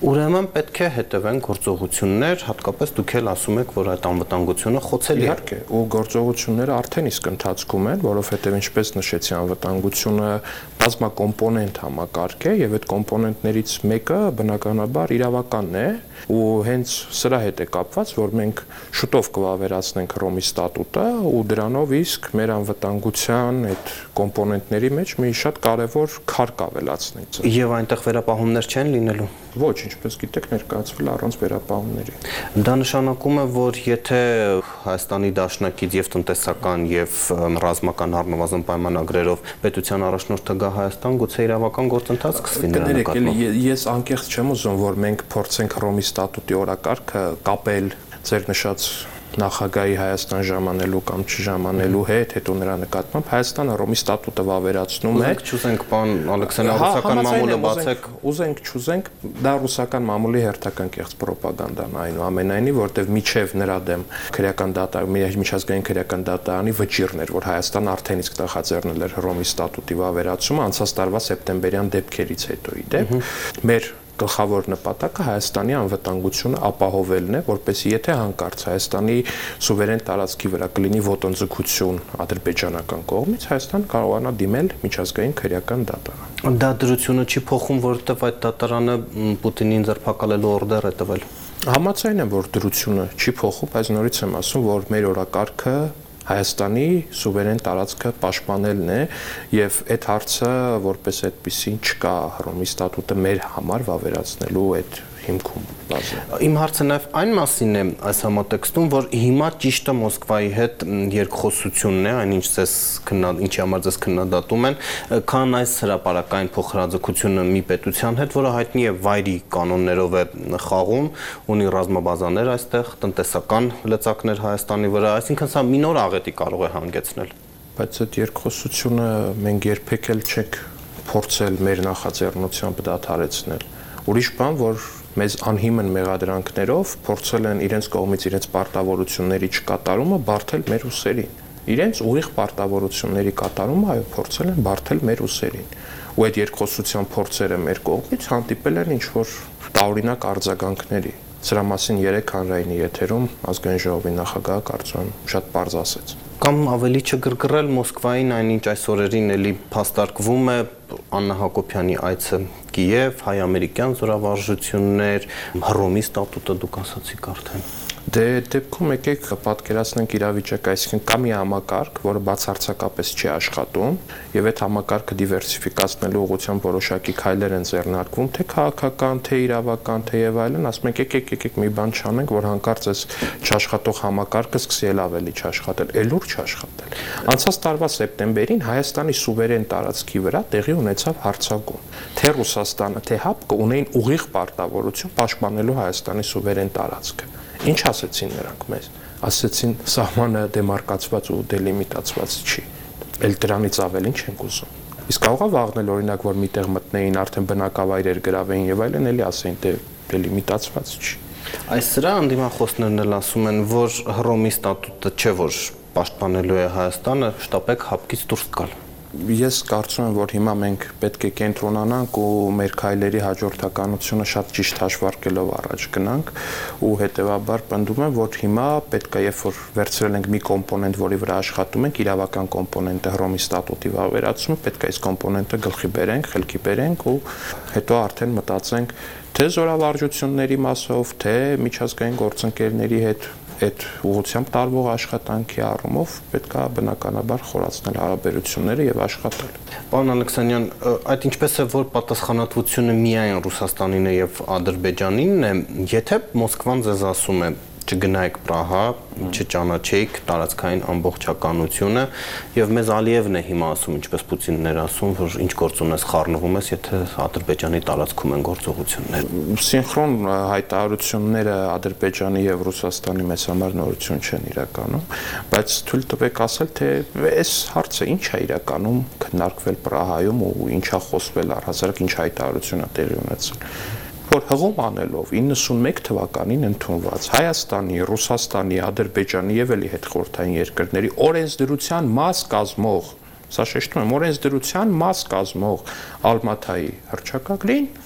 Ուրեմն պետք է հետևեն գործողություններ, հատկապես դուք էլ ասում եք, որ այդ անվտանգությունը խոցելի է։ Իհարկե, ու գործողությունները արդեն իսկ ընթացքում են, որովհետև ինչպես նշեցի, անվտանգությունը բազմակոմպոնենտ համակարգ է եւ այդ կոմպոնենտներից մեկը բնականաբար իրավականն է, ու հենց սրա հետ է կապված, որ մենք շուտով կվավերացնենք Հռոմի ստատուտը ու դրանով իսկ մեր անվտանգության այդ կոմպոնենտների մեջ մի շատ կարևոր քար կավելացնենք։ Եվ այնտեղ վերապահումներ չեն լինելու։ Ոչ, ինչպես գիտեք, ներկայացվել առանց վերապահումների։ Դա նշանակում է, որ եթե Հայաստանի Դաշնակից եւ տնտեսական եւ ռազմական առնվազն պայմանագրերով պետության առաջնորդը գա Հայաստան, գուցե իրավական գործընթաց սկսվի նրա նկատմամբ։ Ես անկեղծ չեմ ուզում, որ մենք փորձենք Հռոմի ստատուտի օրակարգը կապել ձեր նշած նախագահի Հայաստան ժամանելու կամ չժամանելու հետ, հետո նրա նկատմամբ Հայաստանը Հռոմի ստատուտը վավերացնում է։ Ուզենք չուզենք, պարոն Ալեքսանյան, ռուսական մամուլը բացեք։ Ուզենք չուզենք, դա ռուսական մամուլի հերթական կեղծ ռոպագանդան այնուամենայնիվ, որտեղ միջև նրա դեմ քրեական դատարանի, միջազգային քրեական դատարանի վճիռն էր, որ Հայաստանը արդեն իսկ նախաձեռնել էր Հռոմի ստատուտի վավերացումը անցած տարվա սեպտեմբերյան դեպքերից հետո ի դեպ։ Մեր գլխավոր նպատակը Հայաստանի անվտանգությունը ապահովելն է, որպեսզի եթե հանկարծ Հայաստանի սուվերեն տարածքի վրա կլինի ոտնձգություն ադրբեջանական կողմից, Հայաստան կարողանա դիմել միջազգային քրեական դատարան։ Դա դրությունը չի փոխում, որովհետև այդ դատարանը Պուտինին ձերբակալելու օրդեր է տվել։ Համաձայն եմ, որ դրությունը չի փոխում, բայց նորից եմ ասում, որ մեր օրակարգը Հայաստանի սուվերեն տարածքը պաշտպանելն է եւ այդ հարցը որպես այդպեսին չկա Հռոմի ստատուտը մեր համար վավերացնելու այդ հիմքում բազա։ Իմ հարցը նաեւ այն մասին է այս համատեքստում, որ հիմա ճիշտը Մոսկվայի հետ երկխոսությունն է, այնինչ ձեզ ինչի համար ձեզ քննադատում են, քան այս հրապարակային փոխհրաձգությունը մի պետության հետ, որը հայտնի է վայրի կանոններով է խաղում, ունի ռազմաբազաներ այստեղ, տնտեսական լծակներ Հայաստանի վրա, այսինքն սա մի նոր աղետի կարող է հանգեցնել։ Բայց այդ երկխոսությունը մենք երբեք էլ չենք փորձել մեր նախաձեռնությամբ դադարեցնել։ Ուրիշ բան, որ մեզ անհիմն մեղադրանքներով փորձել են իրենց կողմից իրենց պարտավորությունների չկատարումը բարթել մեր ուսերին։ Իրենց ուղիղ պարտավորությունների կատարումը այո փորձել են բարթել մեր ուսերին։ Ու այդ երկխոսության փորձերը մեր կողմից հանդիպել են ինչ-որ տարօրինակ արձագանքների։ Սրա մասին երեք հանրայինի եթերում ազգային ժողովի նախագահը կարծում եմ շատ պարզ ասեց։ Կամ ավելի չգրգռել Մոսկվային, այնինչ այս օրերին էլի փաստարկվում է Աննա Հակոբյանի այցը Կիև, հայ-ամերիկյան զորավարժություններ, Հռոմի ստատուտը դուք ասացիք արդեն։ Դե դեպքում եկեք պատկերացնենք իրավիճակը, այսինքն կա մի համակարգ, որը բացարձակապես չի աշխատում, եւ այդ համակարգը դիվերսիֆիկացնելու ուղղությամբ որոշակի քայլեր են ձեռնարկվում, թե քաղաքական, թե իրավական, թե եւ այլն, ասում եք եկեք եկեք մի բան չանենք, որ հանկարծ այս չաշխատող համակարգը սկսի ել ավելի չաշխատել, ելուր չաշխատել։ Անցած տարվա սեպտեմբերին Հայաստանի սուվերեն տարածքի վրա տեղի ունեցավ հարձակում։ Թե Ռուսաստանը, թե ՀԱՊԿ-ը ունեին ուղիղ պարտավորություն պաշտպանելու Հայաստանի սուվերեն տարածքը։ Ինչ ասեցին նրանք մեզ։ Ասեցին սահմանը դեմարկացված ու դելիմիտացված չի։ Էլ դրանից ավելին չենք ուզում։ Իսկ կարող է վաղնել օրինակ, որ միտեղ մտնեին, արդեն բնակավայրեր գրավեին եւ այլն, էլի ասեին դե դելիմիտացված չի։ Այս սրա անդիմախոսներն էլ ասում են, որ Հռոմի ստատուտը չէ, որ պաշտպանելու է Հայաստանը, շտապեք ՀԱՊԿ-ից դուրս գալ։ Ես կարծում եմ, որ հիմա մենք պետք է կենտրոնանանք ու մեր քայլերի հաջորդականությունը շատ ճիշտ հաշվարկելով առաջ գնանք ու հետեւաբար պնդում եմ, որ հիմա պետք է երբ որ վերցրել ենք մի կոմպոնենտ, որի վրա աշխատում ենք, իրավական կոմպոնենտը Հռոմի ստատուտի վավերացումը, պետք է այս կոմպոնենտը գլխի բերենք, խելքի բերենք ու հետո արդեն մտածենք թե զորավարժությունների մասով, թե միջազգային գործընկերների հետ այդ ուղղությամբ տարվող աշխատանքի առումով պետք է բնականաբար խորացնել հարաբերությունները եւ աշխատել։ Պարոն Ալեքսանյան, այդ ինչպես է որ պատասխանատվությունը միայն Ռուսաստանին է եւ Ադրբեջանինն է, եթե Մոսկվան ձեզ ասում է չգնայք Պրահա, չճանաչեիք տարածքային ամբողջականությունը եւ մեզ Ալիևն է հիմա ասում, ինչպես Պուտինն էր ասում, որ ինչ գործ ունես խառնվում ես, եթե Ադրբեջանի տարածքում են գործողություններ։ Սինխրոն հայտարարությունները Ադրբեջանի եւ Ռուսաստանի մեծ համար նորություն չեն իրականում, բայց թույլ տվեք ասել, թե այս հարցը ինչ է իրականում քննարկվել Պրահայում ու ինչա խոսվել առհասարակ ինչ հայտարարություն է տեղի ունեցել։ Որ հղում անելով իննսունմեկ թվականին ընդունված Հայաստանի, Ռուսաստանի, Ադրբեջանի եւ էլի հետխորհրդային երկրների օրենսդրության մաս կազմող, սա շեշտում եմ, օրենսդրության մաս կազմող Ալմաթայի հռչակագրին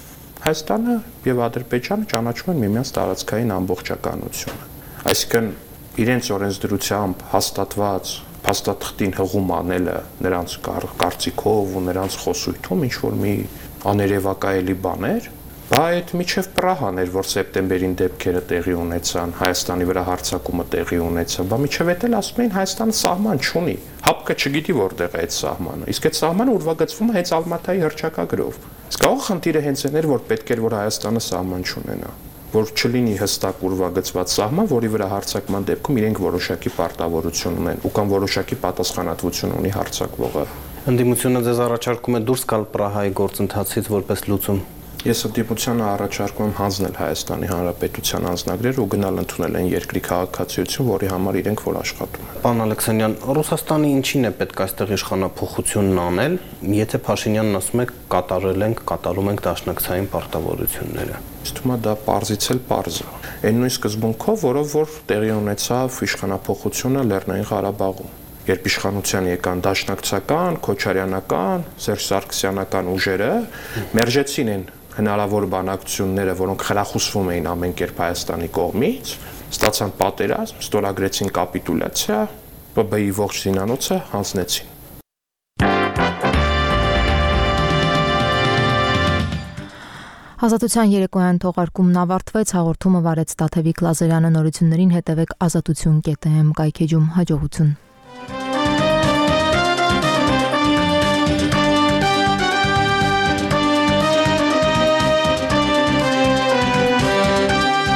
Հայաստանը եւ Ադրբեջանը ճանաչում են միմյանց տարածքային ամբողջականությունը։ Այսինքն իրենց օրենսդրությամբ հաստատված փաստաթղթին հղում անելը նրանց կարծիքով ու նրանց խոսույթում ինչ որ մի աներևակայելի բան էր, բա այդ միջև Պրահան էր, որ սեպտեմբերին դեպքերը տեղի ունեցան, Հայաստանի վրա հարձակումը տեղի ունեցավ, բա միջև էդ էլ ասում էին Հայաստանը սահման չունի, հապկը չգիտի որտեղ է այդ սահմանը, իսկ այդ սահմանը ուրվագծվում է հենց Ալմատայի հռչակագրով։ Իսկ աղ խնդիրը հենց այն էր, որ պետք էր որ Հայաստանը սահման չունենա, որ չլինի հստակ ուրվագծված սահման, որի վրա հարձակման դեպքում իրենք որոշակի պարտավորություն ունեն ու կամ որոշակի պատասխանատվություն ունի հարձակվողը։ Ընդդիմությունը ձեզ առաջարկում է դուրս գալ Պրահայի գործընթացից որպես լուծում։ Ես ընդդիմությանը առաջարկում եմ հանձնել Հայաստանի Հանրապետության անձնագրեր ու գնալ ընդունել այն երկրի քաղաքացիություն, որի համար իրենք որ աշխատում են։ Պարոն Ալեքսանյան, Ռուսաստանի ինչին է պետք այստեղ իշխանափոխությունն անել, եթե Փաշինյանն ասում է կատարել ենք, կատարում ենք դաշնակցային պարտավորությունները։ Իսկ թվում է դա պարզից էլ պարզ է։ Այն նույն սկզբունքով, որով որ տեղի ունեցավ իշխանափոխությունը Լեռնային Ղարաբաղում, երբ իշխանության եկան դաշնակցական, քոչարյանական, Սերժ Սարգսյանական ուժերը, մերժեցին են հնարավոր բանակցությունները, որոնք խրախուսվում էին ամեն կերպ Հայաստանի կողմից, ստացան պատերազմ, ստորագրեցին կապիտուլյացիա, Պ Բ ի ողջ զինանոցը հանձնեցին։ Ազատության երեկոյան թողարկումն ավարտվեց, հաղորդումը վարեց Տաթևիկ Լազարյանը, նորություններին հետևեք ազատություն կետ եմ կայքեջում, հաջողություն։